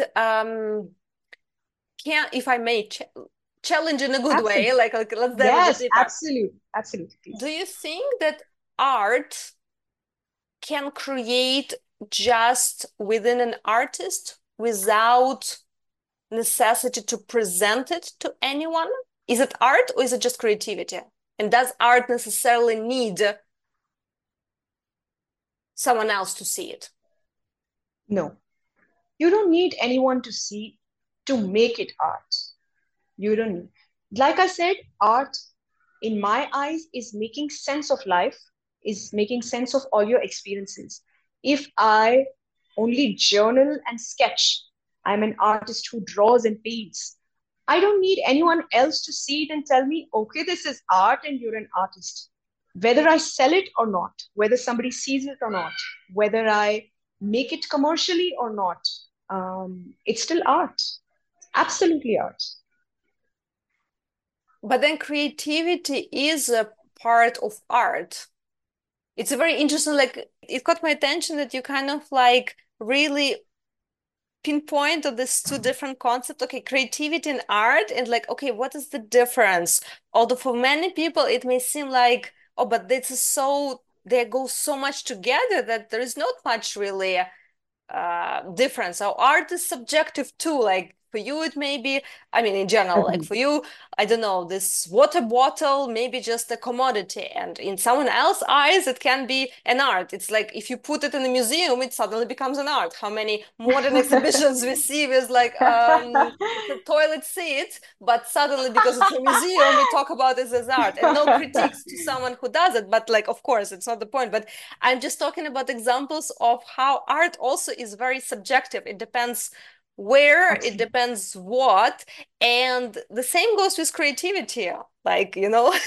can if I may challenge in a good way, absolutely. like let's dive a bit Yes, deeper. absolutely, absolutely, Do please. you think that art can create just within an artist without necessity to present it to anyone? Is it art or is it just creativity? And does art necessarily need someone else to see it? No, you don't need anyone to see to make it art. You don't need. Like I said, art, in my eyes, is making sense of life, is making sense of all your experiences. If I only journal and sketch, I'm an artist who draws and paints. I don't need anyone else to see it and tell me, okay, this is art and you're an artist. Whether I sell it or not, whether somebody sees it or not, whether I make it commercially or not, it's still art. Absolutely art. But then creativity is a part of art. It's a very interesting, like, it caught my attention that you kind of like really pinpoint to these two different concepts? Okay, creativity and art, and like, okay, what is the difference? Although for many people it may seem like, oh, but this is so, they go so much together that there is not much really difference. So art is subjective too. Like for you, it may be, I mean, in general, like Agreed. for you, I don't know, this water bottle may be just a commodity, and in someone else's eyes, it can be an art. It's like if you put it in a museum, it suddenly becomes an art. How many modern exhibitions we see with like it's a toilet seat, but suddenly because it's a museum, we talk about it as art, and no critiques to someone who does it. But like, of course, it's not the point. But I'm just talking about examples of how art also is very subjective. It depends where, it Absolutely. depends what, and the same goes with creativity. Like, you know.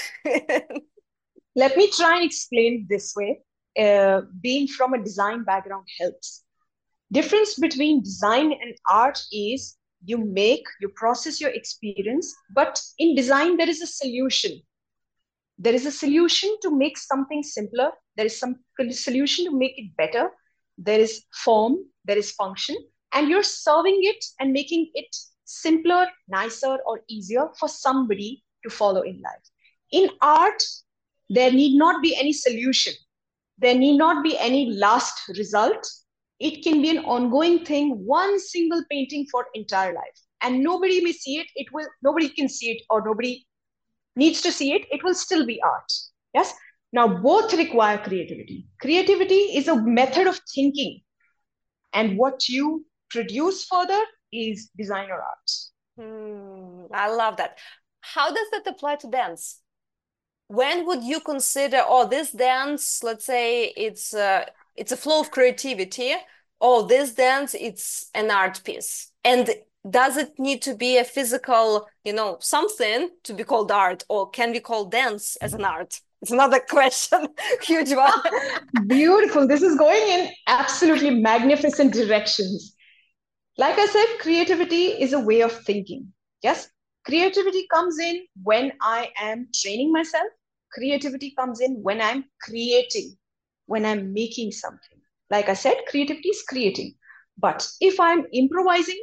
Let me try and explain this way. Being from a design background helps. Difference between design and art is you process your experience, but in design, there is a solution. There is a solution to make something simpler. There is some solution to make it better. There is form, there is function, and you're serving it and making it simpler, nicer, or easier for somebody to follow in life. In art, there need not be any solution. There need not be any last result. It can be an ongoing thing, one single painting for entire life. And nobody may see it. Nobody can see it, or nobody needs to see it. It will still be art. Yes. Now both require creativity. Creativity is a method of thinking, and what you produce further is design or art. I love that. How does that apply to dance? When would you consider, oh, this dance, let's say it's a flow of creativity, oh, this dance, it's an art piece? And does it need to be a physical, something to be called art, or can we call dance as an art? It's another question, huge one. Beautiful. This is going in absolutely magnificent directions. Like I said, creativity is a way of thinking. Yes, creativity comes in when I am training myself. Creativity comes in when I'm creating, when I'm making something. Like I said, creativity is creating. But if I'm improvising,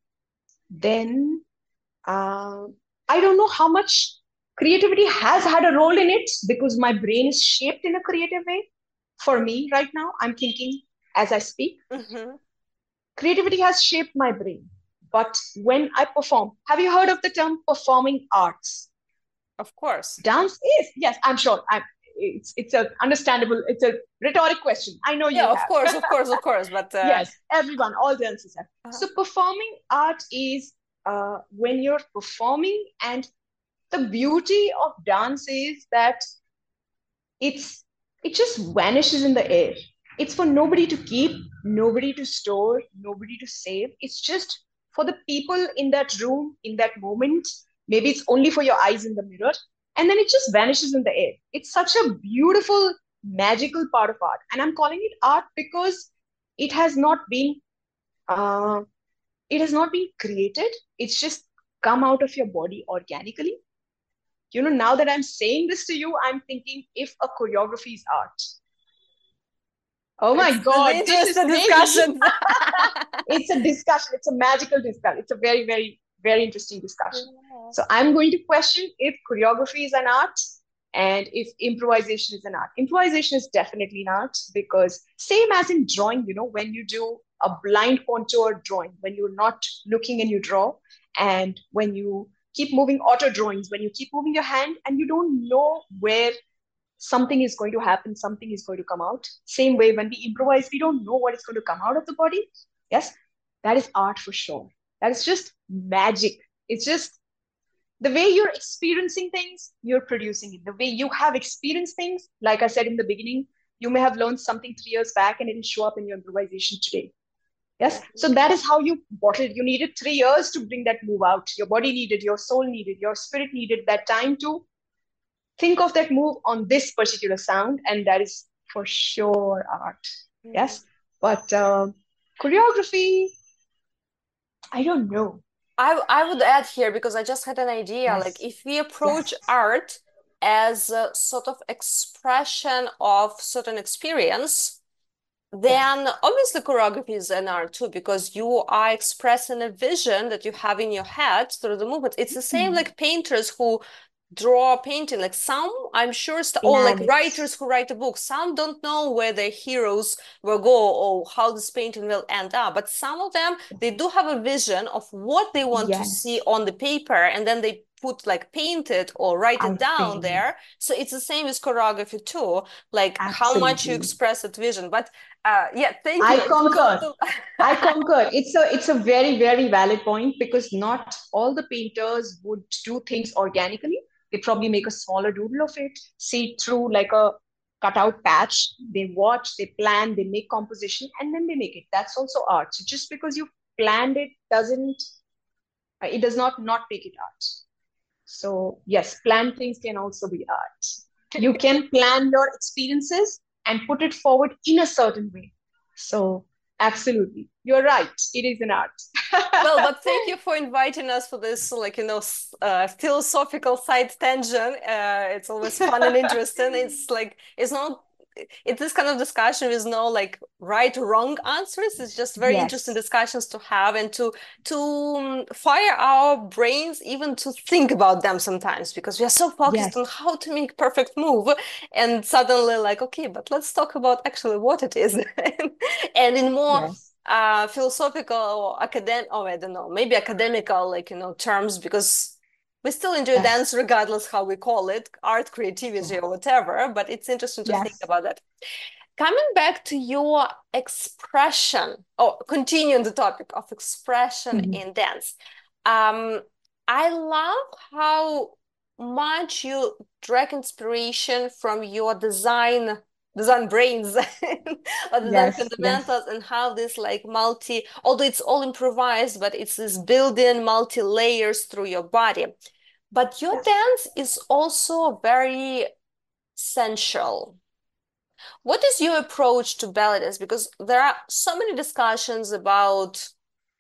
then uh, I don't know how much creativity has had a role in it because my brain is shaped in a creative way. For me, right now, I'm thinking as I speak. Mhm. Creativity has shaped my brain. But when I perform, have you heard of the term performing arts? Of course. Dance is, yes, I'm sure. It's a understandable, it's a rhetoric question. I know Yeah, you of course, have. of course, of course. But Yes, everyone, all dances have. uh, So performing art is when you're performing, and the beauty of dance is that it's it just vanishes in the air. It's for nobody to keep, nobody to store, nobody to save. It's just for the people in that room, in that moment. Maybe it's only for your eyes in the mirror, and then it just vanishes in the air. It's such a beautiful, magical part of art, and I'm calling it art because it has not been uh, it has not been created. It's just come out of your body organically. Now that I'm saying this to you, I'm thinking if a choreography is art. Oh my it's an God, this is interesting crazy. discussion. It's a discussion. It's a magical discussion. It's a very, very, very interesting discussion. Yeah. So I'm going to question if choreography is an art and if improvisation is an art. Improvisation is definitely an art because same as in drawing, when you do a blind contour drawing, when you're not looking and you draw, and when you keep moving auto drawings, when you keep moving your hand and you don't know where something is going to happen, something is going to come out. Same way, when we improvise, we don't know what is going to come out of the body. Yes, that is art for sure. That is just magic. It's just the way you're experiencing things, you're producing it. The way you have experienced things, like I said in the beginning, you may have learned something 3 years back and it'll show up in your improvisation today. Yes. So that is how you bottled. You needed 3 years to bring that move out. Your body needed, your soul needed, your spirit needed that time to think of that move on this particular sound, and that is for sure art. Mhm. Yes, but choreography, I don't know. I would add here because I just had an idea. Like, Yes, if we approach yes, art as a sort of expression of certain experience, then Yes. obviously choreography is an art too, because you are expressing a vision that you have in your head through the movement. It's the same Hmm. like painters who draw a painting. Like some, I'm sure, or like Plan it. writers who write a book. Some don't know where their heroes will go or how this painting will end up. But some of them, they do have a vision of what they want to see Yes. on the paper, and then they put like paint it or write I it down feel there. So it's the same with choreography too, like how much you absolutely. express that vision. But yeah, thank you. I It was a concur. little. I concur. It's a very, very valid point because not all the painters would do things organically. They probably make a smaller doodle of it, see it through like a cutout patch. They watch, they plan, they make composition, and then they make it. That's also art. So just because you planned it doesn't, it does not make it art. So yes, planned things can also be art. You can plan your experiences and put it forward in a certain way. So absolutely, you're right. It is an art. Well, but thank you for inviting us for this, like, philosophical side tangent. It's always fun and interesting. It's like, it's this kind of discussion with no like right or wrong answers. It's just very interesting Yes, discussions to have and to fire our brains even to think about them sometimes, because we are so focused on yes, how to make perfect move, and suddenly like, okay, but let's talk about actually what it is. And in more yes, philosophical or academic, oh, I don't know, maybe academical, like, terms, because we still enjoy yes, dance regardless how we call it, art, creativity, or yes, whatever, but it's interesting to think yes. about that. Coming back to your expression, or continuing the topic of expression Mhm. in dance, um, I love how much you drag inspiration from your design brains or design Yes, yes, fundamentals, and how this like although it's all improvised, but it's this building multi layers through your body. But your yes. dance is also very sensual. What is your approach to belly dance? Because there are so many discussions about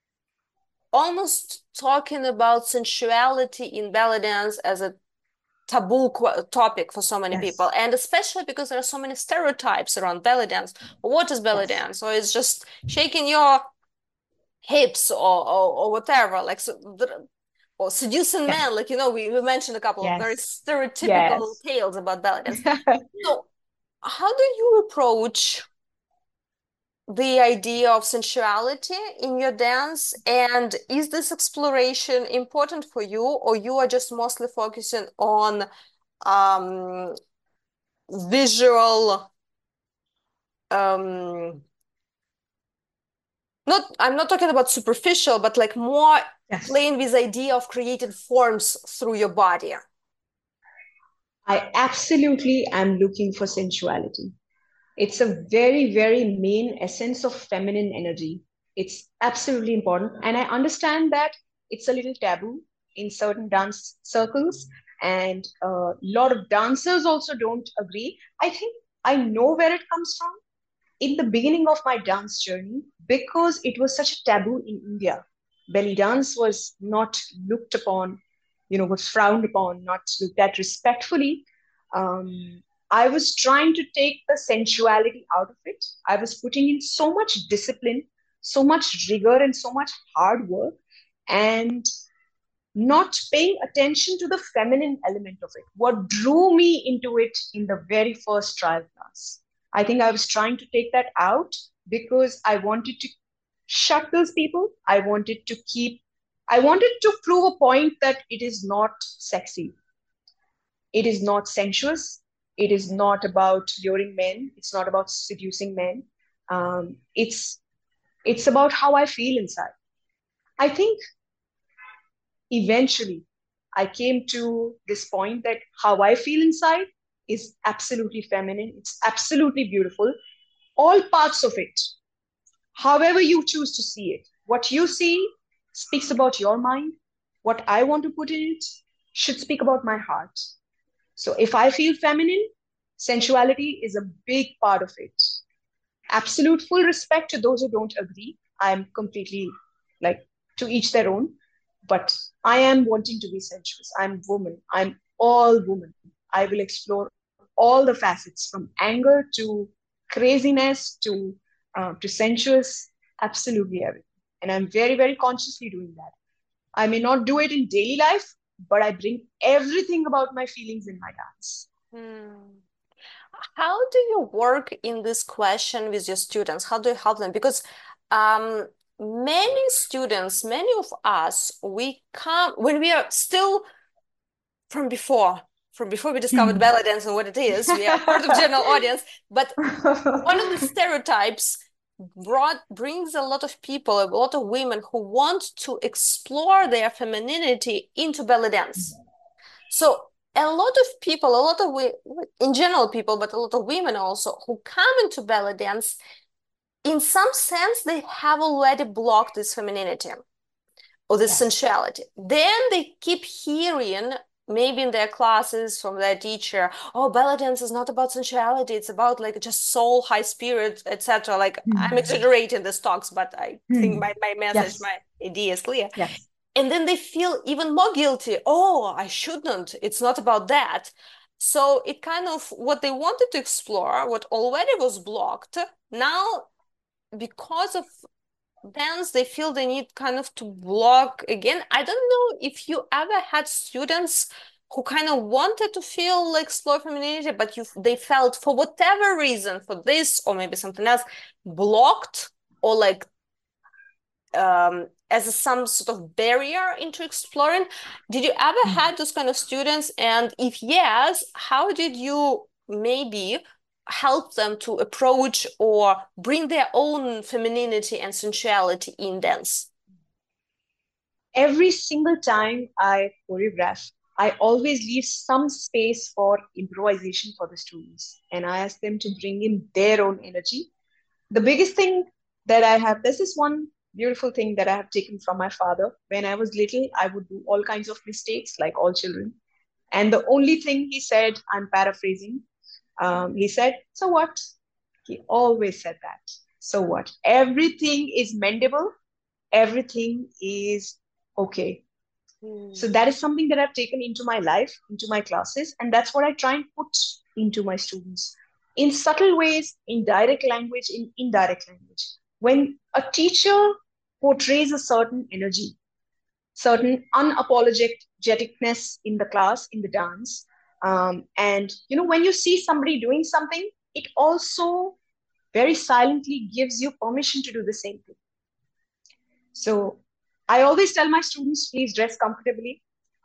almost talking about sensuality in belly dance as a taboo topic for so many people, Yes, and especially because there are so many stereotypes around belly dance. What is belly yes, dance? So it's just shaking your hips or whatever, like so, or seducing yes, men. Like we mentioned a couple of very yes, stereotypical yes. tales about belly dance. So how do you approach the idea of sensuality in your dance? And is this exploration important for you, or you are just mostly focusing on um, visual, um, not, I'm not talking about superficial, but like more Yes. playing with idea of created forms through your body? I absolutely am looking for sensuality. It's a very, very main essence of feminine energy. It's absolutely important. And I understand that it's a little taboo in certain dance circles, and a lot of dancers also don't agree. I think I know where it comes from. In the beginning of my dance journey, because it was such a taboo in India, belly dance was not looked upon, was frowned upon, not looked at respectfully. I was trying to take the sensuality out of it. I was putting in so much discipline, so much rigor, and so much hard work, and not paying attention to the feminine element of it. What drew me into it in the very first trial class. I think I was trying to take that out because I wanted to shut those people. I wanted to prove a point that it is not sexy. It is not sensuous. It is not about luring men. It's not about seducing men. Um, it's it's about how I feel inside. I think eventually I came to this point that how I feel inside is absolutely feminine. It's absolutely beautiful. All parts of it, however you choose to see it. What you see speaks about your mind. What I want to put in it should speak about my heart. So if I feel feminine, sensuality is a big part of it. Absolute full respect to those who don't agree. I'm completely like to each their own, but I am wanting to be sensuous. I'm woman. I'm all woman. I will explore all the facets from anger to craziness to to sensuous, absolutely everything. And I'm very, very consciously doing that. I may not do it in daily life, but I bring everything about my feelings in my dance. Hmm. How do you work in this question with your students? How do you help them? Because um, many students, many of us, we come when we are still from before, we discovered Hmm. belly dance and what it is. We are part of general audience, but one of the stereotypes brings a lot of people, a lot of women who want to explore their femininity into belly dance. So a lot of people, a lot of in general people, but a lot of women also who come into belly dance, in some sense, they have already blocked this femininity or this Yes. sensuality. Then they keep hearing, maybe in their classes from their teacher, oh, belly dance is not about sensuality, it's about like just soul, high spirit, etc. Like I'm Hmm. exaggerating the talks, but I think Hmm. my message, Yes. my idea is clear. Yes. And then they feel even more guilty. Oh, I shouldn't. It's not about that. So it kind of what they wanted to explore, what already was blocked, now because of dance, they feel they need kind of to block again. I don't know if you ever had students who kind of wanted to feel like explore femininity, but they felt for whatever reason, for this or maybe something else, blocked or like as some sort of barrier into exploring. Did you ever Hmm. had those kind of students? And if yes, how did you maybe help them to approach or bring their own femininity and sensuality in dance? Every single time I choreograph, I always leave some space for improvisation for the students. And I ask them to bring in their own energy. The biggest thing that I have, this is one beautiful thing that I have taken from my father. When I was little, I would do all kinds of mistakes, like all children. And the only thing he said, I'm paraphrasing, he said, "So what?" He always said that. So what? Everything is mendable, everything is okay. So Mm. that is something that I've taken into my life, into my classes, and that's what I try and put into my students in subtle ways, in direct language, in indirect language. When a teacher portrays a certain energy, certain unapologeticness in the class, in the dance, and when you see somebody doing something, it also very silently gives you permission to do the same thing. So I always tell my students, please dress comfortably.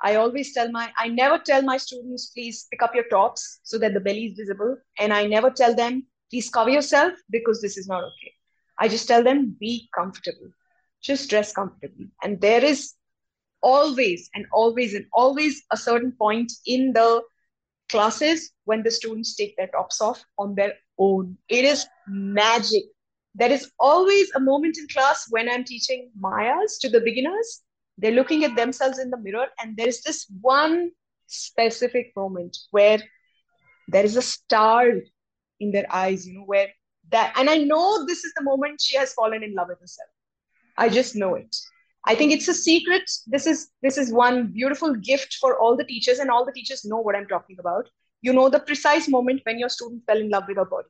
I never tell my students, please pick up your tops so that the belly is visible. And I never tell them, please cover yourself because this is not okay. I just tell them, be comfortable. Just dress comfortably. And there is always and always and always a certain point in the classes when the students take their tops off on their own. It is magic. There is always a moment in class when I'm teaching Mayas to the beginners. They're looking at themselves in the mirror, and there is this one specific moment where there is a star in their eyes, where that, and I know this is the moment she has fallen in love with herself. I just know it. I think it's a secret. This is one beautiful gift for all the teachers, and all the teachers know what I'm talking about. You know the precise moment when your student fell in love with her body.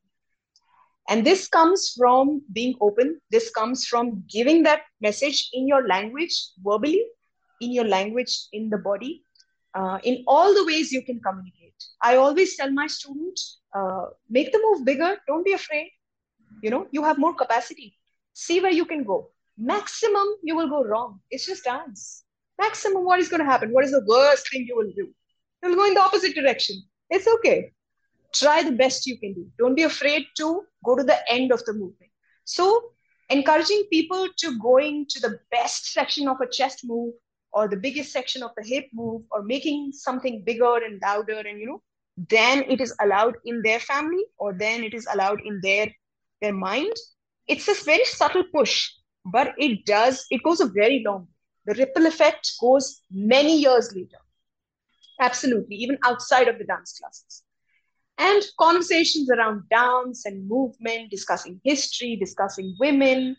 And this comes from being open. This comes from giving that message in your language, verbally, in your language, in the body, in all the ways you can communicate. I always tell my students, make the move bigger. Don't be afraid. You have more capacity. See where you can go. Maximum, you will go wrong. It's just dance. Maximum, what is going to happen? What is the worst thing you will do? You'll go in the opposite direction. It's okay. Try the best you can do. Don't be afraid to go to the end of the movement. So, encouraging people to going to the best section of a chest move or the biggest section of the hip move or making something bigger and louder, and then it is allowed in their family or then it is allowed in their mind. It's a very subtle push, but it goes a very long way. The ripple effect goes many years later. Absolutely, even outside of the dance classes. And conversations around dance and movement, discussing history, discussing women,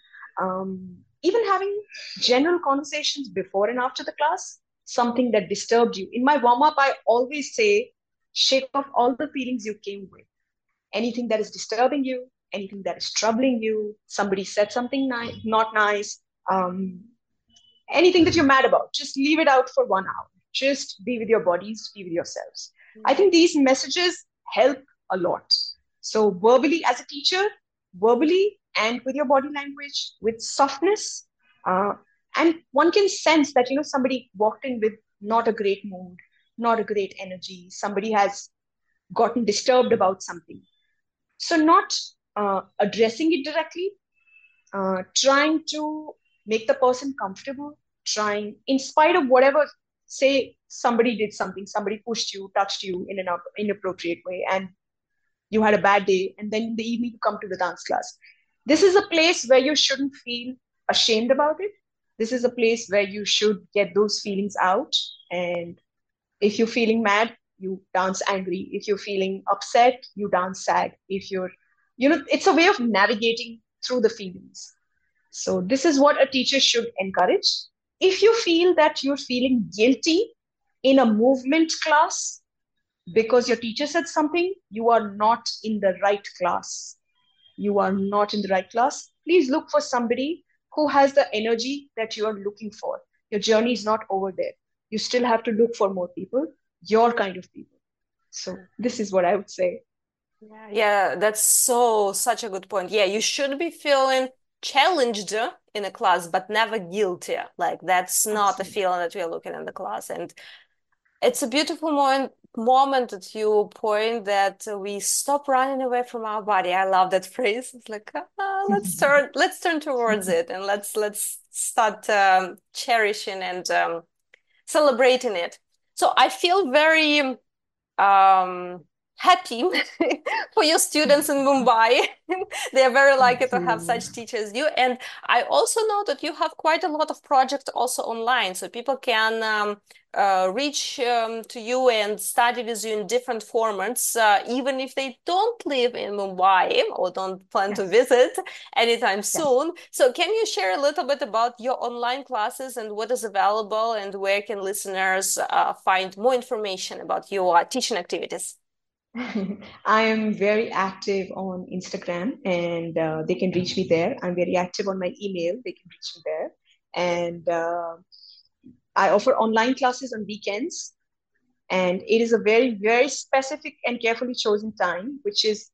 even having general conversations before and after the class, something that disturbed you. In my warm up, I always say, shake off all the feelings you came with. Anything that is disturbing you, anything that is troubling you, somebody said something not nice, um, anything that you're mad about, just leave it out for 1 hour. Just be with your bodies, be with yourselves. I think these messages help a lot. So, verbally, as a teacher, verbally and with your body language, with softness, uh, and one can sense that somebody walked in with not a great mood, not a great energy. Somebody has gotten disturbed about something. So, not addressing it directly, trying to make the person comfortable, trying, in spite of whatever, say somebody did something, somebody pushed you, touched you in an inappropriate way, and you had a bad day, and then in the evening you come to the dance class. This is a place where you shouldn't feel ashamed about it. This is a place where you should get those feelings out. And if you're feeling mad, you dance angry. If you're feeling upset, you dance sad. If you're, it's a way of navigating through the feelings. So, this is what a teacher should encourage. If you feel that you're feeling guilty in a movement class because your teacher said something, you are not in the right class. You are not in the right class. Please look for somebody who has the energy that you are looking for. Your journey is not over there. You still have to look for more people, your kind of people. So, this is what I would say. Yeah, that's such a good point. Yeah, you should be feeling challenged in a class, but never guilty. Like that's not a Absolutely. feeling that we're looking in the class. And it's a beautiful moment that you point that we stop running away from our body. I love that phrase. It's like, let's turn towards it, and let's start cherishing and celebrating it. So I feel very happy for your students in Mumbai. They are very lucky Thank to have you. such teachers as you. And I also know that you have quite a lot of projects also online, so people can reach to you and study with you in different formats, even if they don't live in Mumbai or don't plan to Yes. visit anytime Yes. soon. So can you share a little bit about your online classes and what is available and where can listeners find more information about your teaching activities? I am very active on Instagram and they can reach me there. I'm very active on my email. They can reach me there. And I offer online classes on weekends. And it is a very, very specific and carefully chosen time, which is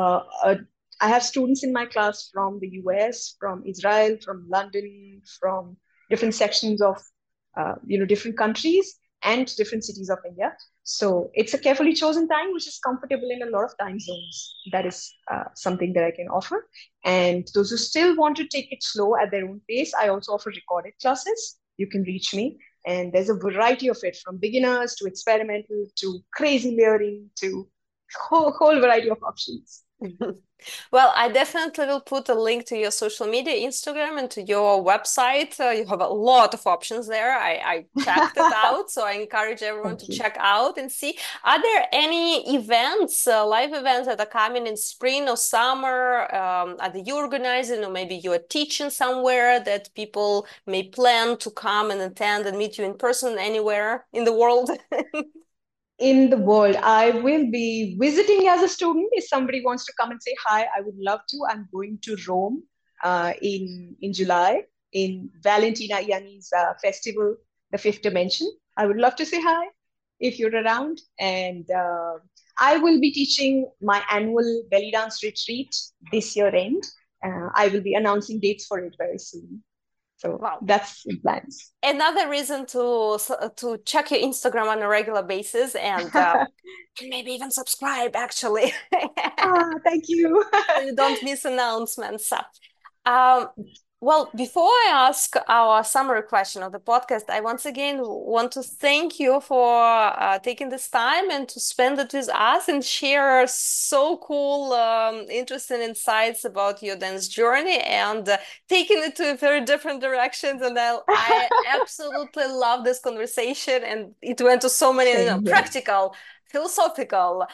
I have students in my class from the US, from Israel, from London, from different sections of different countries and different cities of India. So it's a carefully chosen time, which is comfortable in a lot of time zones. That is something that I can offer. And those who still want to take it slow at their own pace, I also offer recorded classes. You can reach me. And there's a variety of it, from beginners to experimental to crazy layering to whole variety of options. Well, I definitely will put a link to your social media, Instagram, and to your website. You have a lot of options there. I checked it out, so I encourage everyone to Thank you. check out and see. Are there any events, live events that are coming in spring or summer? Are you organizing, or maybe you are teaching somewhere that people may plan to come and attend and meet you in person anywhere in the world? In the world, I will be visiting as a student. If somebody wants to come and say hi, I would love to. I'm going to Rome in July in Valentina Ianni's festival, the Fifth Dimension. I would love to say hi if you're around. And I will be teaching my annual belly dance retreat this year end. I will be announcing dates for it very soon. So Wow. that's in plans. Another reason to check your Instagram on a regular basis and maybe even subscribe actually. Thank you. So you don't miss announcements. Um, well, before I ask our summary question of the podcast, I once again want to thank you for taking this time and to spend it with us and share so cool, interesting insights about your dance journey and taking it to very different directions. And I absolutely love this conversation, and it went to so many, Same here. practical, philosophical,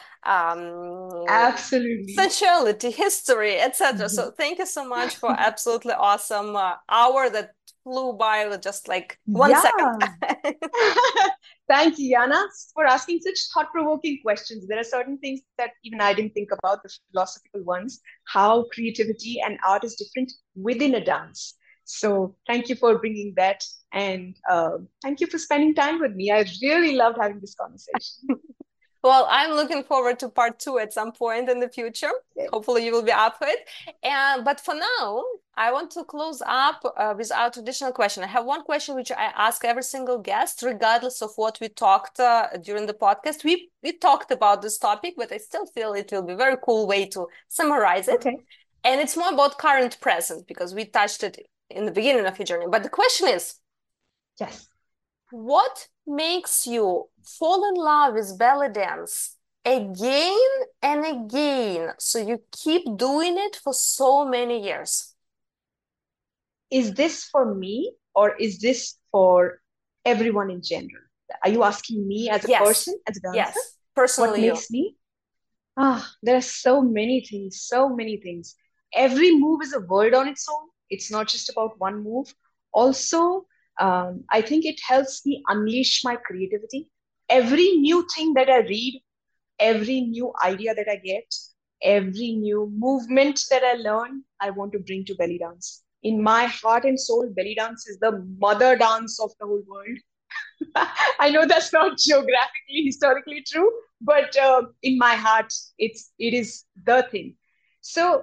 um, Absolutely. sensuality, history, etc. So thank you so much for absolutely awesome hour that flew by with just like 1 second. Thank you, Yana, for asking such thought-provoking questions. There are certain things that even I didn't think about, the philosophical ones, how creativity and art is different within a dance. So thank you for bringing that. And thank you for spending time with me. I really loved having this conversation. Well, I'm looking forward to part 2 at some point in the future. Hopefully you will be up for it. But for now, I want to close up with our traditional question. I have one question which I ask every single guest, regardless of what we talked during the podcast. We talked about this topic, but I still feel it will be a very cool way to summarize it. Okay. And it's more about current present, because we touched it in the beginning of your journey. But the question is, Yes. what makes you fall in love with belly dance again and again, so you keep doing it for so many years? Is this for me or is this for everyone in general? Are you asking me as a person, as a dancer? Yes, personally. What makes me? There are so many things, so many things. Every move is a world on its own. It's not just about one move. Also, I think it helps me unleash my creativity. Every new thing that I read, every new idea that I get, every new movement that I learn, I want to bring to belly dance. In my heart and soul, belly dance is the mother dance of the whole world. I know that's not geographically, historically true, but in my heart, it is the thing. So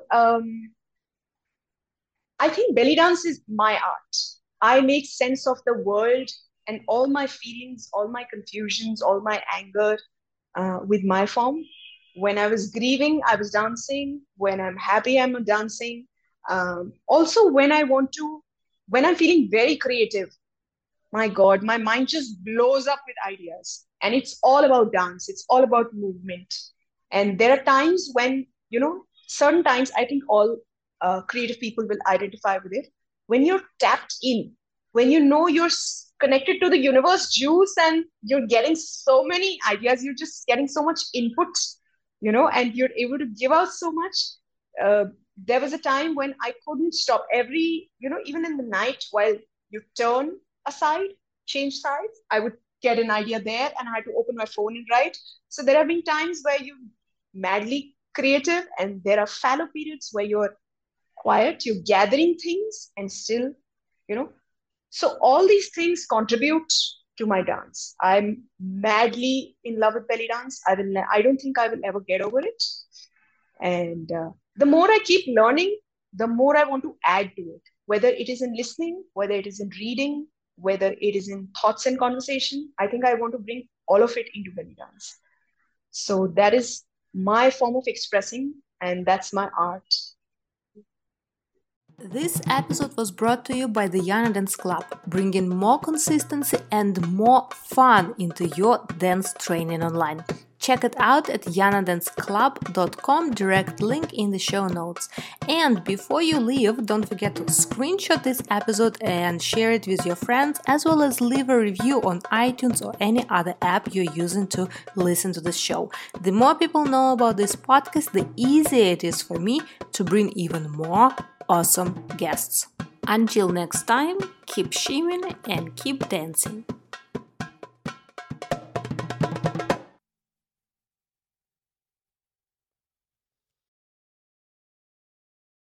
I think belly dance is my art. I make sense of the world and all my feelings, all my confusions, all my anger with my form. When I was grieving, I was dancing. When I'm happy, I'm dancing. Also, when I'm feeling very creative, my God, my mind just blows up with ideas. And it's all about dance, it's all about movement. And there are times when, certain times I think all creative people will identify with it. When you're tapped in, when you know you're connected to the universe juice and you're getting so many ideas, you're just getting so much input, and you're able to give out so much. There was a time when I couldn't stop even in the night while you turn aside, change sides, I would get an idea there and I had to open my phone and write. So there have been times where you're madly creative and there are fallow periods where you're quiet, you're gathering things and still, So all these things contribute to my dance. I'm madly in love with belly dance. I don't think I will ever get over it. And the more I keep learning, the more I want to add to it, whether it is in listening, whether it is in reading, whether it is in thoughts and conversation. I think I want to bring all of it into belly dance. So that is my form of expressing, and that's my art. This episode was brought to you by the Yana Dance Club, bringing more consistency and more fun into your dance training online. Check it out at yanadanceclub.com, direct link in the show notes. And before you leave, don't forget to screenshot this episode and share it with your friends, as well as leave a review on iTunes or any other app you're using to listen to the show. The more people know about this podcast, the easier it is for me to bring even more awesome guests. Until next time, keep shimmying and keep dancing.